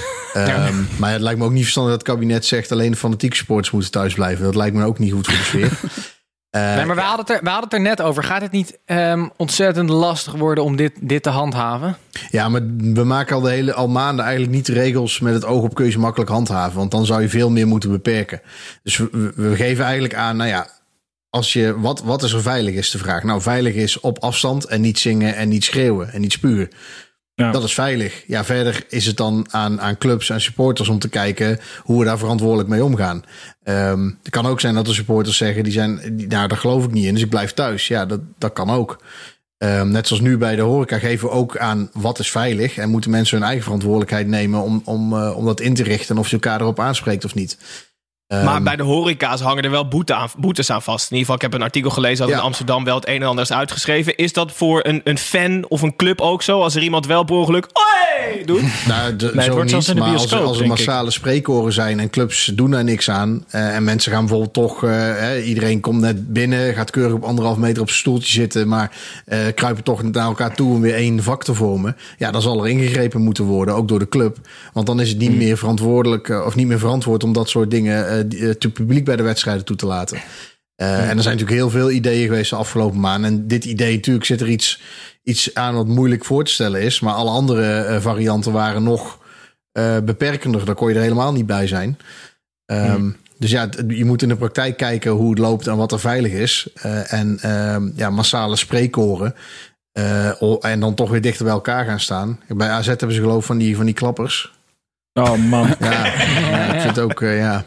Maar het lijkt me ook niet verstandig dat het kabinet zegt alleen de fanatieke supporters moeten thuis blijven. Dat lijkt me ook niet goed voor de sfeer. Nee, maar we hadden het er net over. Gaat het niet ontzettend lastig worden om dit te handhaven? Ja, maar we maken al maanden eigenlijk niet de regels met het oog op kun je ze makkelijk handhaven. Want dan zou je veel meer moeten beperken. Dus we geven eigenlijk aan, nou ja, wat is er veilig is de vraag. Nou, veilig is op afstand en niet zingen en niet schreeuwen en niet spugen. Ja. Dat is veilig. Ja, verder is het dan aan clubs en supporters om te kijken hoe we daar verantwoordelijk mee omgaan. Het kan ook zijn dat de supporters zeggen, daar geloof ik niet in, dus ik blijf thuis. Ja, dat kan ook. Net zoals nu bij de horeca geven we ook aan wat is veilig. En moeten mensen hun eigen verantwoordelijkheid nemen om dat in te richten. En of je elkaar erop aanspreekt of niet. Maar bij de horeca's hangen er wel boetes aan vast. In ieder geval, ik heb een artikel gelezen dat in Amsterdam wel het een en ander is uitgeschreven. Is dat voor een fan of een club ook zo? Als er iemand wel per ongeluk doet? Nou, het wordt zelfs in de bioscoop, als er massale spreekkoren zijn en clubs doen daar niks aan. En mensen gaan bijvoorbeeld toch, iedereen komt net binnen, gaat keurig op 1,5 meter op zijn stoeltje zitten, maar kruipen toch naar elkaar toe om weer één vak te vormen. Ja, dan zal er ingegrepen moeten worden, ook door de club. Want dan is het niet meer verantwoordelijk of niet meer verantwoord om dat soort dingen te publiek bij de wedstrijden toe te laten. En er zijn natuurlijk heel veel ideeën geweest de afgelopen maanden. En dit idee, natuurlijk zit er iets aan wat moeilijk voor te stellen is. Maar alle andere varianten waren nog beperkender. Daar kon je er helemaal niet bij zijn. Dus ja, je moet in de praktijk kijken hoe het loopt en wat er veilig is. Massale spreekkoren. En dan toch weer dichter bij elkaar gaan staan. Bij AZ hebben ze geloof van die klappers. Oh man. Ja, ik vind het ook,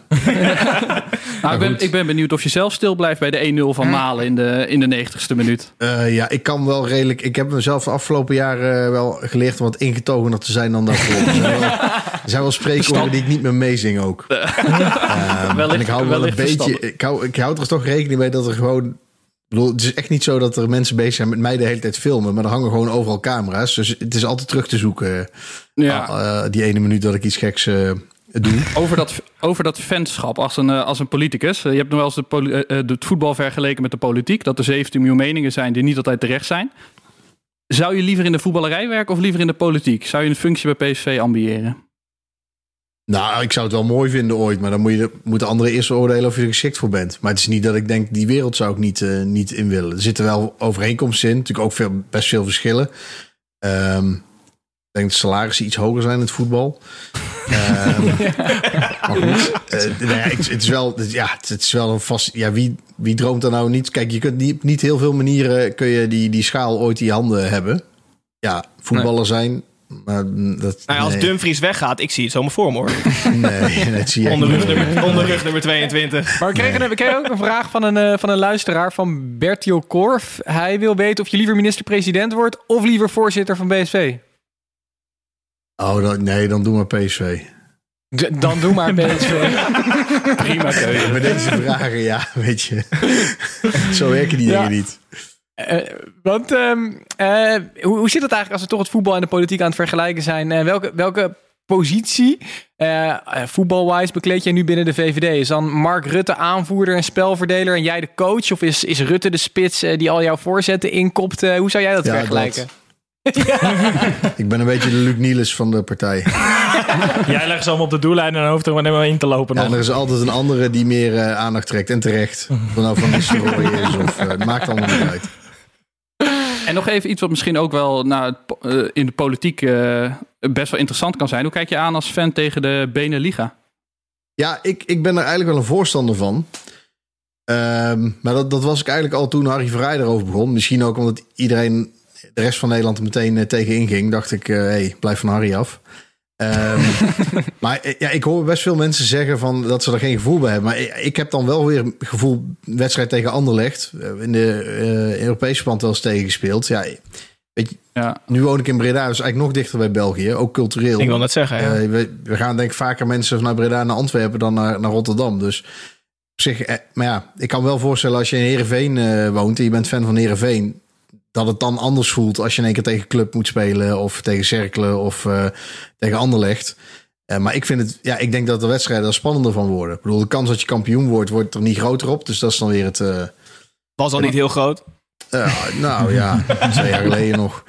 Nou, ik ben benieuwd of je zelf stil blijft bij de 1-0 van Malen in de 90ste minuut. Ik kan wel redelijk... Ik heb mezelf de afgelopen jaren wel geleerd om wat ingetogener te zijn dan daarvoor. Er zijn wel spreekwoorden die ik niet meer meezing ook. En ik hou wel een beetje... Ik hou er toch rekening mee dat er gewoon... Ik bedoel, het is echt niet zo dat er mensen bezig zijn met mij de hele tijd filmen. Maar er hangen gewoon overal camera's. Dus het is altijd terug te zoeken. Die ene minuut dat ik iets geks doe. Over dat fanschap als een politicus. Je hebt nog wel eens het voetbal vergeleken met de politiek. Dat er 17 miljoen meningen zijn die niet altijd terecht zijn. Zou je liever in de voetballerij werken of liever in de politiek? Zou je een functie bij PSV ambiëren? Nou, ik zou het wel mooi vinden ooit. Maar dan moeten anderen eerst oordelen of je er geschikt voor bent. Maar het is niet dat ik denk, die wereld zou ik niet in willen. Er zitten wel overeenkomsten in. Natuurlijk ook best veel verschillen. Ik denk dat de salarissen iets hoger zijn in het voetbal. Maar goed, het is wel een vast... Ja, wie droomt er nou niet? Kijk, je kunt niet heel veel manieren... kun je die schaal ooit in je handen hebben. Ja, voetballer zijn... Maar als Dumfries weggaat, ik zie het zomaar voor me, hoor. Nee, dat zie je Onderrug nummer 22. Maar we kregen ook een vraag van een luisteraar, van Bertio Korf. Hij wil weten of je liever minister-president wordt of liever voorzitter van BSV. Dan doe maar PSV. Dan doe maar PSV. Prima keuze. Met deze vragen, weet je. Zo werken die dingen niet. Hoe zit het eigenlijk als we toch het voetbal en de politiek aan het vergelijken zijn? Welke positie, voetbalwise, bekleed jij nu binnen de VVD? Is dan Mark Rutte aanvoerder en spelverdeler en jij de coach? Of is Rutte de spits die al jouw voorzetten inkopt? Hoe zou jij dat vergelijken? Ik ben een beetje de Luc Nielis van de partij. Jij legt ze allemaal op de doellijn en dan hoeft er maar helemaal in te lopen. Ja, en er is altijd een andere die meer aandacht trekt. En terecht. Of nou van Nistelrooy is of... Het maakt allemaal niet uit. En nog even iets wat misschien ook wel in de politiek best wel interessant kan zijn. Hoe kijk je aan als fan tegen de Beneliga? Ja, ik ben er eigenlijk wel een voorstander van. Maar dat was ik eigenlijk al toen Harry Verriij erover begon. Misschien ook omdat iedereen... de rest van Nederland er meteen tegen inging, dacht ik, blijf van Harry af. Maar ik hoor best veel mensen zeggen dat ze er geen gevoel bij hebben. Maar ik heb dan wel weer gevoel, wedstrijd tegen Anderlecht. In de Europese verband wel eens tegen gespeeld. Ja, weet je, nu woon ik in Breda, dus eigenlijk nog dichter bij België. Ook cultureel. Ik wil net zeggen, ja. We gaan denk ik vaker mensen vanuit Breda naar Antwerpen dan naar Rotterdam. Dus op zich, maar ja, ik kan wel voorstellen als je in Heerenveen woont en je bent fan van Heerenveen, dat het dan anders voelt als je in één keer tegen Club moet spelen of tegen Cerkelen of tegen Anderlecht. Maar ik denk dat de wedstrijden er spannender van worden. Ik bedoel, de kans dat je kampioen wordt er niet groter op. Dus dat is dan weer het... Was al niet heel groot? 2 jaar geleden nog.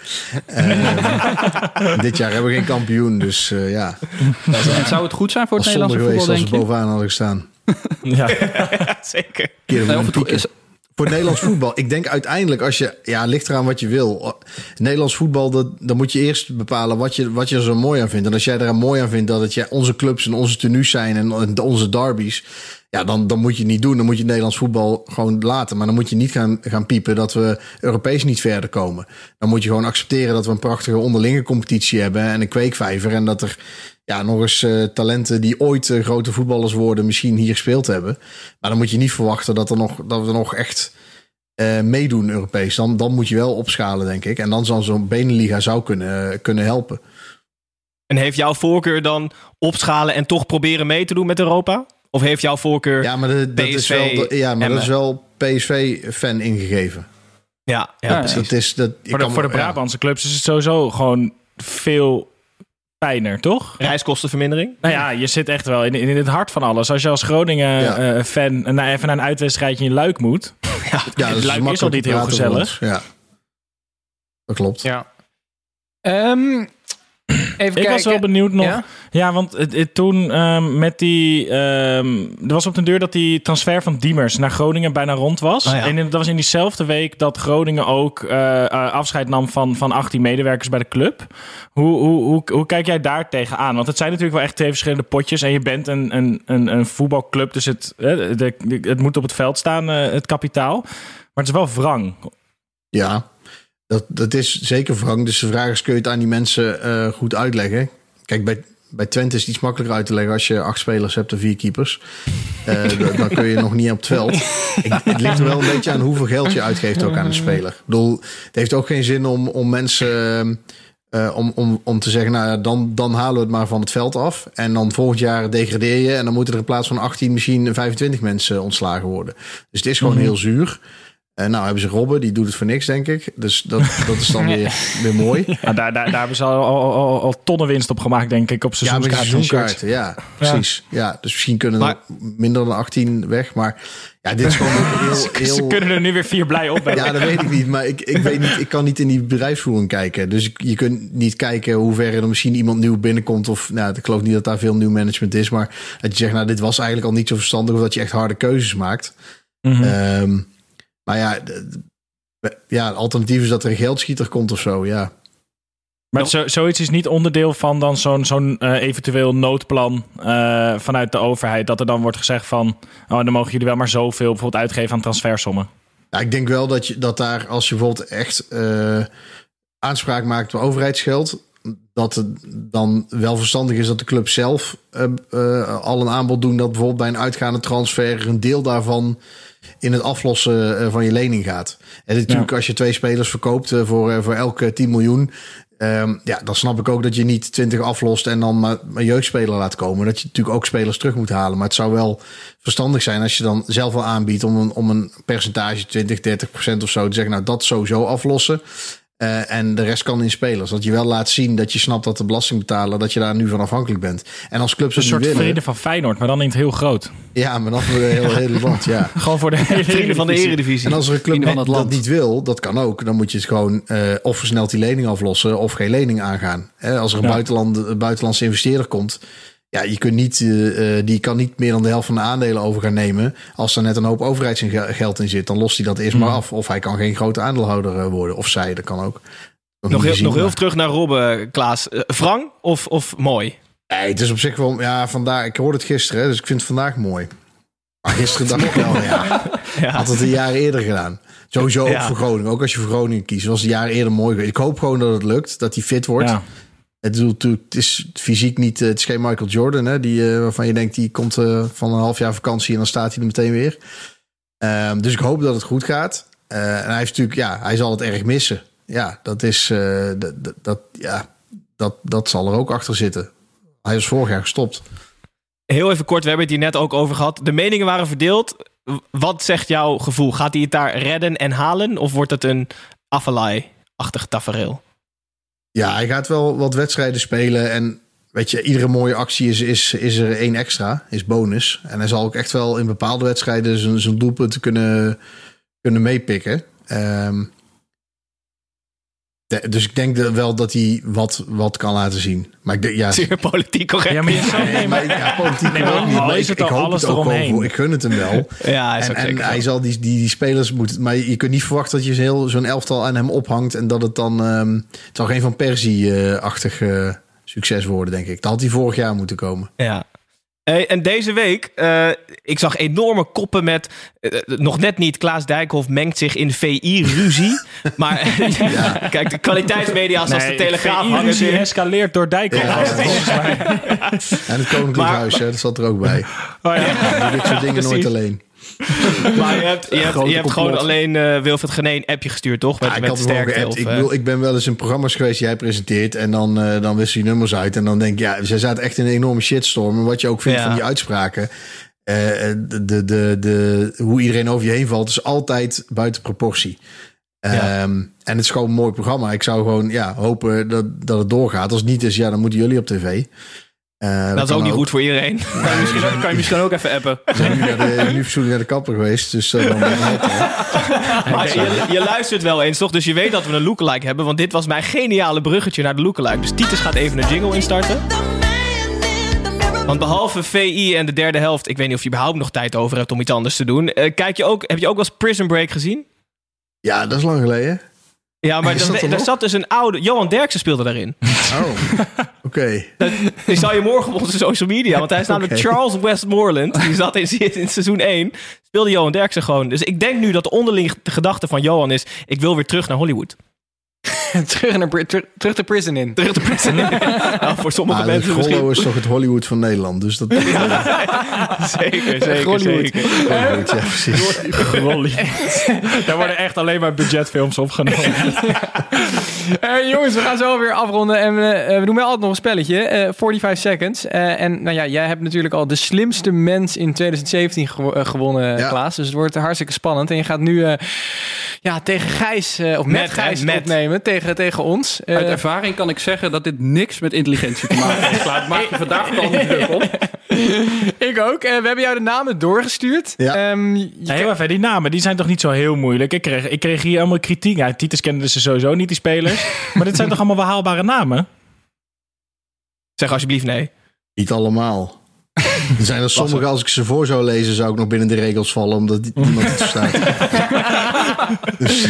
Dit jaar hebben we geen kampioen, dus ja. Zou het goed zijn voor het Nederlandse voetbal, geweest denk je? als we bovenaan hadden gestaan. Ja, zeker. Voor het Nederlands voetbal. Ik denk uiteindelijk als je... Ja, ligt eraan wat je wil. Het Nederlands voetbal, dan moet je eerst bepalen wat je er zo mooi aan vindt. En als jij er mooi aan vindt dat het onze clubs en onze tenues zijn en onze derbies, ja, dan moet je het niet doen. Dan moet je het Nederlands voetbal gewoon laten. Maar dan moet je niet gaan piepen dat we Europees niet verder komen. Dan moet je gewoon accepteren dat we een prachtige onderlinge competitie hebben en een kweekvijver. En dat er nog eens talenten die ooit grote voetballers worden misschien hier gespeeld hebben. Maar dan moet je niet verwachten dat we nog echt meedoen Europees. Dan moet je wel opschalen, denk ik. En dan zal zo'n Beneliga zou kunnen helpen. En heeft jouw voorkeur dan opschalen en toch proberen mee te doen met Europa? Of heeft jouw voorkeur PSV? Dat is wel PSV-fan ingegeven. Ja, precies. Voor de Brabantse clubs is het sowieso gewoon veel fijner, toch? Reiskostenvermindering? Nou ja, je zit echt wel in het hart van alles. Als je als Groningen-fan even naar een uitwedstrijdje in Luik moet. Dat Luik is al niet heel gezellig. Ja, dat klopt. Ja. Ik was wel benieuwd nog. Ja, want toen met die... er was op de deur dat die transfer van Diemers naar Groningen bijna rond was. Oh ja. En dat was in diezelfde week dat Groningen ook afscheid nam van 18 medewerkers bij de club. Hoe kijk jij daar tegenaan? Want het zijn natuurlijk wel echt 2 verschillende potjes. En je bent een voetbalclub, dus het moet op het veld staan, het kapitaal. Maar het is wel wrang. Ja, dat is zeker wrang. Dus de vraag is, kun je het aan die mensen goed uitleggen? Kijk, Bij Twente is het iets makkelijker uit te leggen als je 8 spelers hebt en 4 keepers. Dan kun je nog niet op het veld. Het ligt er wel een beetje aan hoeveel geld je uitgeeft ook aan een speler. Ik bedoel, het heeft ook geen zin om mensen... om te zeggen, nou ja, dan halen we het maar van het veld af. En dan volgend jaar degradeer je. En dan moeten er in plaats van 18 misschien 25 mensen ontslagen worden. Dus het is gewoon heel zuur. Nou hebben ze Robben, die doet het voor niks, denk ik. Dus dat is dan weer mooi. Ja, daar hebben ze al tonnen winst op gemaakt, denk ik, op seizoenskaarten. Ja, precies. Ja, dus misschien kunnen er minder dan 18 weg. Maar ja, dit is gewoon heel... Ze kunnen er nu weer 4 blij op. Ja, dat weet ik niet. Maar ik weet niet, ik kan niet in die bedrijfsvoering kijken. Dus je kunt niet kijken hoe ver er misschien iemand nieuw binnenkomt. Of, nou, ik geloof niet dat daar veel nieuw management is. Maar dat je zegt, nou, dit was eigenlijk al niet zo verstandig. Of dat je echt harde keuzes maakt. Mm-hmm. Maar ja, het alternatief is dat er een geldschieter komt of zo, ja. Maar zoiets is niet onderdeel van dan zo'n eventueel noodplan vanuit de overheid. Dat er dan wordt gezegd van, dan mogen jullie wel maar zoveel bijvoorbeeld uitgeven aan transfersommen. Ja, ik denk wel dat daar, als je bijvoorbeeld echt aanspraak maakt op overheidsgeld, dat het dan wel verstandig is dat de club zelf al een aanbod doen dat bijvoorbeeld bij een uitgaande transfer een deel daarvan in het aflossen van je lening gaat. En natuurlijk als je 2 spelers verkoopt voor elke 10 miljoen... dan snap ik ook dat je niet 20 aflost en dan maar een jeugdspeler laat komen. Dat je natuurlijk ook spelers terug moet halen. Maar het zou wel verstandig zijn als je dan zelf al aanbiedt om een percentage 20-30% of zo te zeggen, nou dat sowieso aflossen. En de rest kan in spelers. Dat je wel laat zien dat je snapt dat de belastingbetaler, dat je daar nu van afhankelijk bent. En als clubs een soort vrienden van Feyenoord, maar dan in het heel groot. Ja, maar dan voor de hele land, ja. Gewoon voor de hele vrienden van de Eredivisie. En als er een club dat niet wil, dat kan ook. Dan moet je het gewoon of versneld die lening aflossen of geen lening aangaan. Als er een buitenlandse investeerder komt, ja, je kunt niet, die kan niet meer dan de helft van de aandelen over gaan nemen. Als er net een hoop overheidsgeld in zit, dan lost hij dat eerst maar af. Of hij kan geen grote aandeelhouder worden. Of zij, dat kan ook. Nog heel terug naar Robben, Klaas. Wrang of mooi? Nee, het is op zich wel... Ja, vandaag, ik hoorde het gisteren, dus ik vind het vandaag mooi. Maar gisteren dacht ik wel, had het een jaar eerder gedaan. Sowieso ook voor Groningen. Ook als je voor Groningen kiest, was het een jaar eerder mooi geweest. Ik hoop gewoon dat het lukt, dat hij fit wordt. Ja. Het is fysiek niet... Het is geen Michael Jordan, hè, waarvan je denkt, die komt van een half jaar vakantie en dan staat hij er meteen weer. Dus ik hoop dat het goed gaat. En hij heeft natuurlijk, hij zal het erg missen. Ja, dat is... Dat zal er ook achter zitten. Hij is vorig jaar gestopt. Heel even kort, we hebben het hier net ook over gehad. De meningen waren verdeeld. Wat zegt jouw gevoel? Gaat hij het daar redden en halen? Of wordt het een Afellay-achtig tafereel? Ja, hij gaat wel wat wedstrijden spelen. En weet je, iedere mooie actie is er 1 extra. Is bonus. En hij zal ook echt wel in bepaalde wedstrijden zijn doelpunten kunnen meepikken. Dus ik denk wel dat hij wat kan laten zien. Maar ik denk, zeer politiek correct. Ja, maar politiek correct niet. Maar ik hoop alles het ook eromheen. Ik gun het hem wel. Ja, en hij zal die spelers moeten... Maar je kunt niet verwachten dat je zo'n elftal aan hem ophangt en dat het dan... het zal geen Van Persie-achtig succes worden, denk ik. Dat had hij vorig jaar moeten komen. Ja. En deze week, ik zag enorme koppen met... nog net niet, Klaas Dijkhoff mengt zich in VI-ruzie. Maar kijk, de kwaliteitsmedia zoals de Telegraaf... VI-ruzie escaleert door Dijkhoff. En het Koninklijk Huis, hè, dat zat er ook bij. Oh, ja. Dit soort dingen nooit alleen. Maar je hebt gewoon alleen Wilfred Genee een appje gestuurd, toch? Met ik had sterkte. Ik ben wel eens in programma's geweest die hij presenteert. En dan wist hij nummers uit. En dan denk ik, zij zaten echt in een enorme shitstorm. En wat je ook vindt van die uitspraken. Hoe iedereen over je heen valt, is altijd buiten proportie. En het is gewoon een mooi programma. Ik zou gewoon hopen dat het doorgaat. Als het niet is, dan moeten jullie op tv. Dat is ook niet goed voor iedereen. Kan je misschien ook even appen. We zijn nu verzoenlijk naar de kapper geweest. Dus dan maar je luistert wel eens, toch? Dus je weet dat we een lookalike hebben. Want dit was mijn geniale bruggetje naar de lookalike. Dus Titus gaat even een jingle instarten. Want behalve VI en de derde helft... Ik weet niet of je überhaupt nog tijd over hebt om iets anders te doen. Heb je ook wel eens Prison Break gezien? Ja, dat is lang geleden. Ja, maar daar zat dus een oude... Johan Derksen speelde daarin. Oh, oké. Die zal je morgen op onze social media... Want hij is namelijk Charles Westmoreland. Die zat in seizoen 1. Speelde Johan Derksen gewoon. Dus ik denk nu dat de onderlinge gedachte van Johan is... Ik wil weer terug naar Hollywood. terug de prison in. Terug de prison in. Nou, voor sommige mensen Gollo misschien... is toch het Hollywood van Nederland. Dus dat... Zeker. Hollywood, ja, precies. Daar worden echt alleen maar budgetfilms opgenomen. Jongens, we gaan zo weer afronden. En we doen wel altijd nog een spelletje. 45 seconds. En nou ja, jij hebt natuurlijk al de slimste mens in 2017 gewonnen, Klaas. Dus het wordt hartstikke spannend. En je gaat nu tegen Gijs, of met Gijs opnemen tegen ons. Uit ervaring kan ik zeggen dat dit niks met intelligentie te maken heeft. Klaar, maak je vandaag al niet druk op. Ik ook. We hebben jou de namen doorgestuurd. Ja. Even, die namen die zijn toch niet zo heel moeilijk? Ik kreeg hier allemaal kritiek. Ja, Titus kende ze sowieso niet, die spelers. Maar dit zijn toch allemaal wel haalbare namen? Zeg alsjeblieft nee. Niet allemaal. Er zijn er sommige, als ik ze voor zou lezen, zou ik nog binnen de regels vallen, omdat niemand het verstaat. Dus.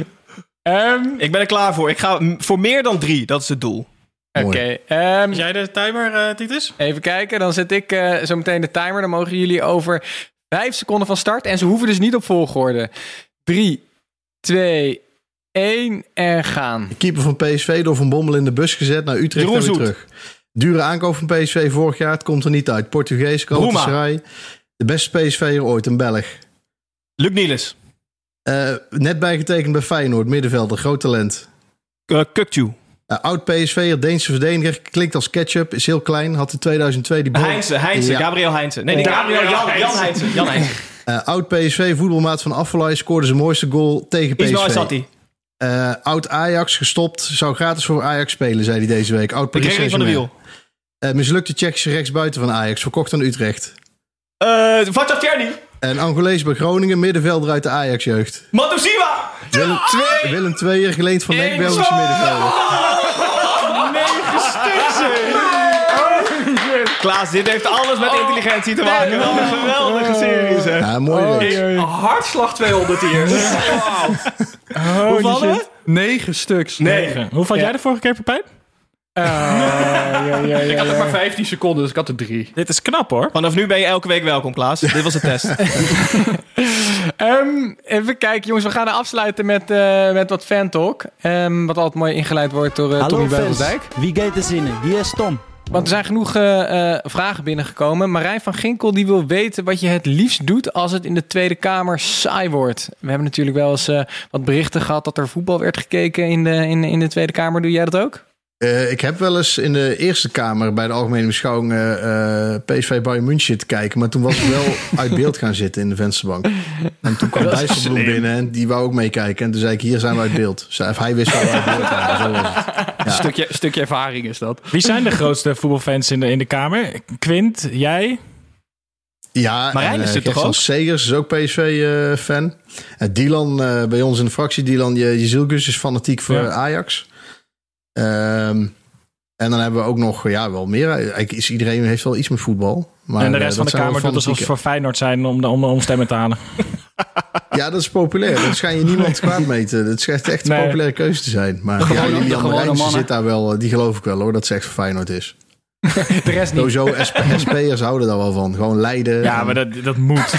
Ik ben er klaar voor. Ik ga voor meer dan 3. Dat is het doel. Oké. Jij de timer, Titus? Even kijken. Dan zet ik zo meteen de timer. Dan mogen jullie over 5 seconden van start. En ze hoeven dus niet op volgorde. 3, 2, 1 en gaan. De keeper van PSV door Van Bommel in de bus gezet naar Utrecht en weer terug. Dure aankoop van PSV vorig jaar. Het komt er niet uit. Portugees, Galatasaray. De beste PSV'er ooit, een Belg. Luc Niels. Net bijgetekend bij Feyenoord. Middenvelder, groot talent. Kukcu. Oud PSV'er, Deense verdediger. Klinkt als ketchup, is heel klein. Had in 2002 die bal... Heinze, ja. Gabriel Heinze. Nee, Jan Heinze. Oud PSV, voetbalmaat van Affelay. Scoorde zijn mooiste goal tegen PSV. Ismail Satti. Oud Ajax, gestopt. Zou gratis voor Ajax spelen, zei hij deze week. Oud Paris Saint-Germain. Mislukte Tsjechische rechtsbuiten van Ajax. Verkocht aan Utrecht. Vaclav Černý. En Angolees bij Groningen. Middenvelder uit de Ajax-jeugd. Matusiwa. Willem II'er, geleend van Nek, Belgische middenvelder. 9 stuks. Klaas, dit heeft alles met intelligentie te maken. Wel een geweldige serie, zeg. Ja, mooi. Hartslag 200 hier. Wow. Hoe vallen we? 9 stuks. 9. Hoe val jij de vorige keer, Pepijn? Ik had er maar 15 seconden, dus ik had er 3. Dit is knap, hoor. Vanaf nu ben je elke week welkom, Klaas. Dit was de test. Even kijken, jongens. We gaan afsluiten met wat fantalk. Wat altijd mooi ingeleid wordt door Tommy Beugelsdijk. Wie gaat er zinnen? Wie is Tom? Want er zijn genoeg vragen binnengekomen. Marijn van Ginkel die wil weten wat je het liefst doet als het in de Tweede Kamer saai wordt. We hebben natuurlijk wel eens wat berichten gehad dat er voetbal werd gekeken in de Tweede Kamer. Doe jij dat ook? Ik heb wel eens in de Eerste Kamer bij de Algemene Beschouwing PSV Bayern München te kijken. Maar toen was ik wel uit beeld gaan zitten in de vensterbank. En toen kwam Dijsselbloem binnen en die wou ook meekijken. En toen zei ik, hier zijn we uit beeld. Hij wist wel uit beeld waren. Zo was het. Ja. Stukje ervaring is dat. Wie zijn de grootste voetbalfans in de Kamer? Quint, jij? Ja, Marijn is het toch ook? Segers is ook PSV-fan. Dylan, bij ons in de fractie, Dylan Jezilgus is fanatiek voor Ajax. En dan hebben we ook nog wel meer. Eigenlijk iedereen heeft wel iets met voetbal. Maar en de rest van de Kamer doet alsof ze voor Feyenoord zijn om stemmen te halen. Ja, dat is populair. Dat schijn je niemand kwaad meten. Dat schijnt echt een populaire keuze te zijn. Maar Lilian Marijnse zit daar wel. Die geloof ik wel hoor, dat ze echt voor Feyenoord is. De rest niet. Sowieso, SP'ers houden daar wel van. Gewoon Leiden. Ja, maar dat moet.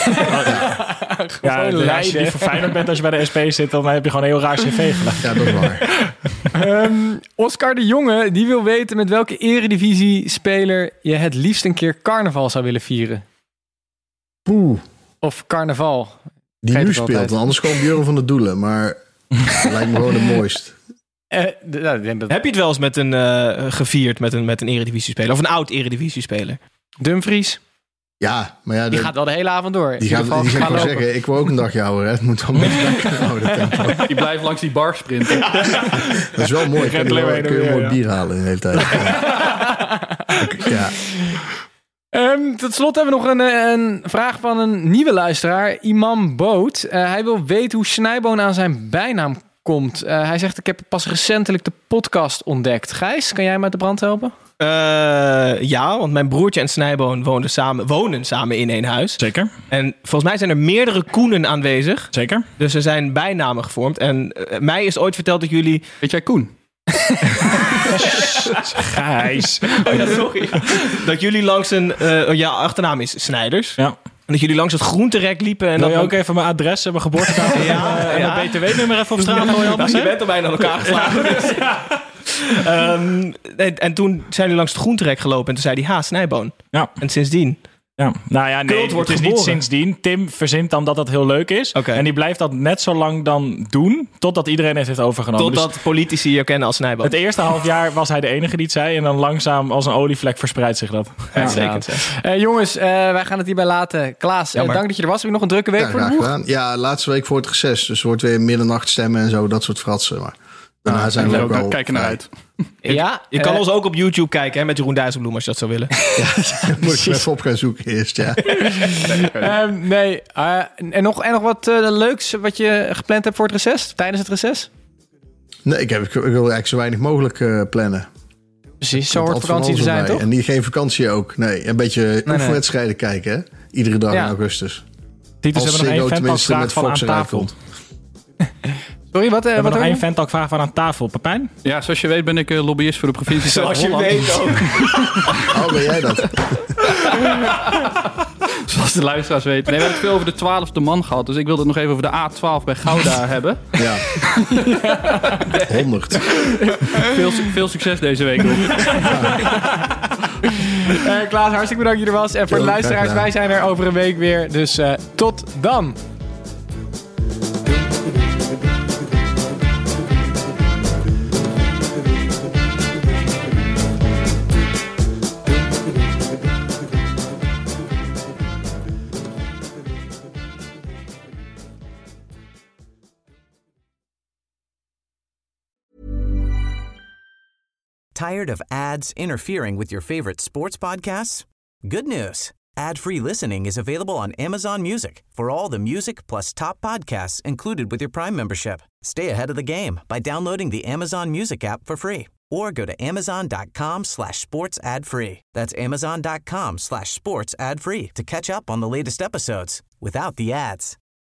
Als je niet voor Feyenoord bent, als je bij de SP zit, dan heb je gewoon een heel raar cv gelaten. Ja, dat is waar. Oscar de Jonge, die wil weten met welke eredivisie-speler je het liefst een keer carnaval zou willen vieren. Poeh. Of carnaval. Die nu speelt, anders gewoon Björn van der Doelen. Maar dat lijkt me gewoon het mooist. Heb je het wel eens met gevierd met een eredivisie-speler? Of een oud eredivisie-speler? Dumfries. Ja, maar ja... Die gaat wel de hele avond door. Die gaat gewoon zeggen, ik wil ook een dagje ouder. Het moet wel een beetje houden, tempo. Die blijft langs die bar sprinten. Dat is wel mooi. Kun je mooi bier halen de hele tijd. Ja. Tot slot hebben we nog een vraag van een nieuwe luisteraar. Imam Boot. Hij wil weten hoe Snijboon aan zijn bijnaam komt. Hij zegt, ik heb pas recentelijk de podcast ontdekt. Gijs, kan jij me uit de brand helpen? Ja, want mijn broertje en Snijboon wonen samen in één huis. Zeker. En volgens mij zijn er meerdere Koenen aanwezig. Zeker. Dus er zijn bijnamen gevormd. En mij is ooit verteld dat jullie... Weet jij Koen? Gijs. Oh ja, sorry. Dat jullie langs jouw achternaam is Snijders. Ja. En dat jullie langs het groenterek liepen. En wil dat je ook even mijn adres en mijn geboortedatum en mijn btw-nummer even op straat gooien? Nou, je bent al bijna aan elkaar geslagen. Dus. En toen zijn jullie langs het groenterek gelopen. En toen zei hij, Snijboon. Ja. En sindsdien... Ja, nou ja, nee, het is niet sindsdien. Tim verzint dan dat dat heel leuk is. Okay. En die blijft dat net zo lang dan doen, totdat iedereen het heeft overgenomen. Totdat politici je kennen als Snijboon. Het eerste half jaar was hij de enige die het zei. En dan langzaam als een olievlek verspreidt zich dat. Uitstekend. Jongens, wij gaan het hierbij laten. Klaas, dank dat je er was. Heb je nog een drukke week voor de boeg? Ja, laatste week voor het reces. Dus er wordt weer middernacht stemmen en zo. Dat soort fratsen. Maar daarna zijn we ook wel... Kijken naar uit. Je kan ons ook op YouTube kijken, hè, met Jeroen Dijsselbloem, als je dat zou willen. Moet ik even op gaan zoeken eerst, ja. En nog wat leuks wat je gepland hebt voor het reces? Tijdens het reces? Nee, ik wil eigenlijk zo weinig mogelijk plannen. Precies, zo hoort vakantie te zijn, toch? En geen vakantie ook. Nee, een beetje oefenwedstrijden kijken, hè? Iedere dag in augustus. Titus, hebben we nog één fantalk van aan tafel. Sorry, wat? We hebben nog één fantalk vraag van aan tafel. Pepijn? Ja, zoals je weet ben ik lobbyist voor de provincie Zuid-Holland. Zoals je weet ook. Oh, ben jij dat? Zoals de luisteraars weten. Nee, we hebben het veel over de 12e man gehad. Dus ik wilde het nog even over de A12 bij Gouda hebben. Ja. 100. Veel succes deze week. Klaas, hartstikke bedankt dat je er was. En voor de luisteraars, wij zijn er over een week weer. Dus tot dan. Tired of ads interfering with your favorite sports podcasts? Good news. Ad-free listening is available on Amazon Music for all the music plus top podcasts included with your Prime membership. Stay ahead of the game by downloading the Amazon Music app for free or go to amazon.com/sports ad free. That's amazon.com/sports ad free to catch up on the latest episodes without the ads.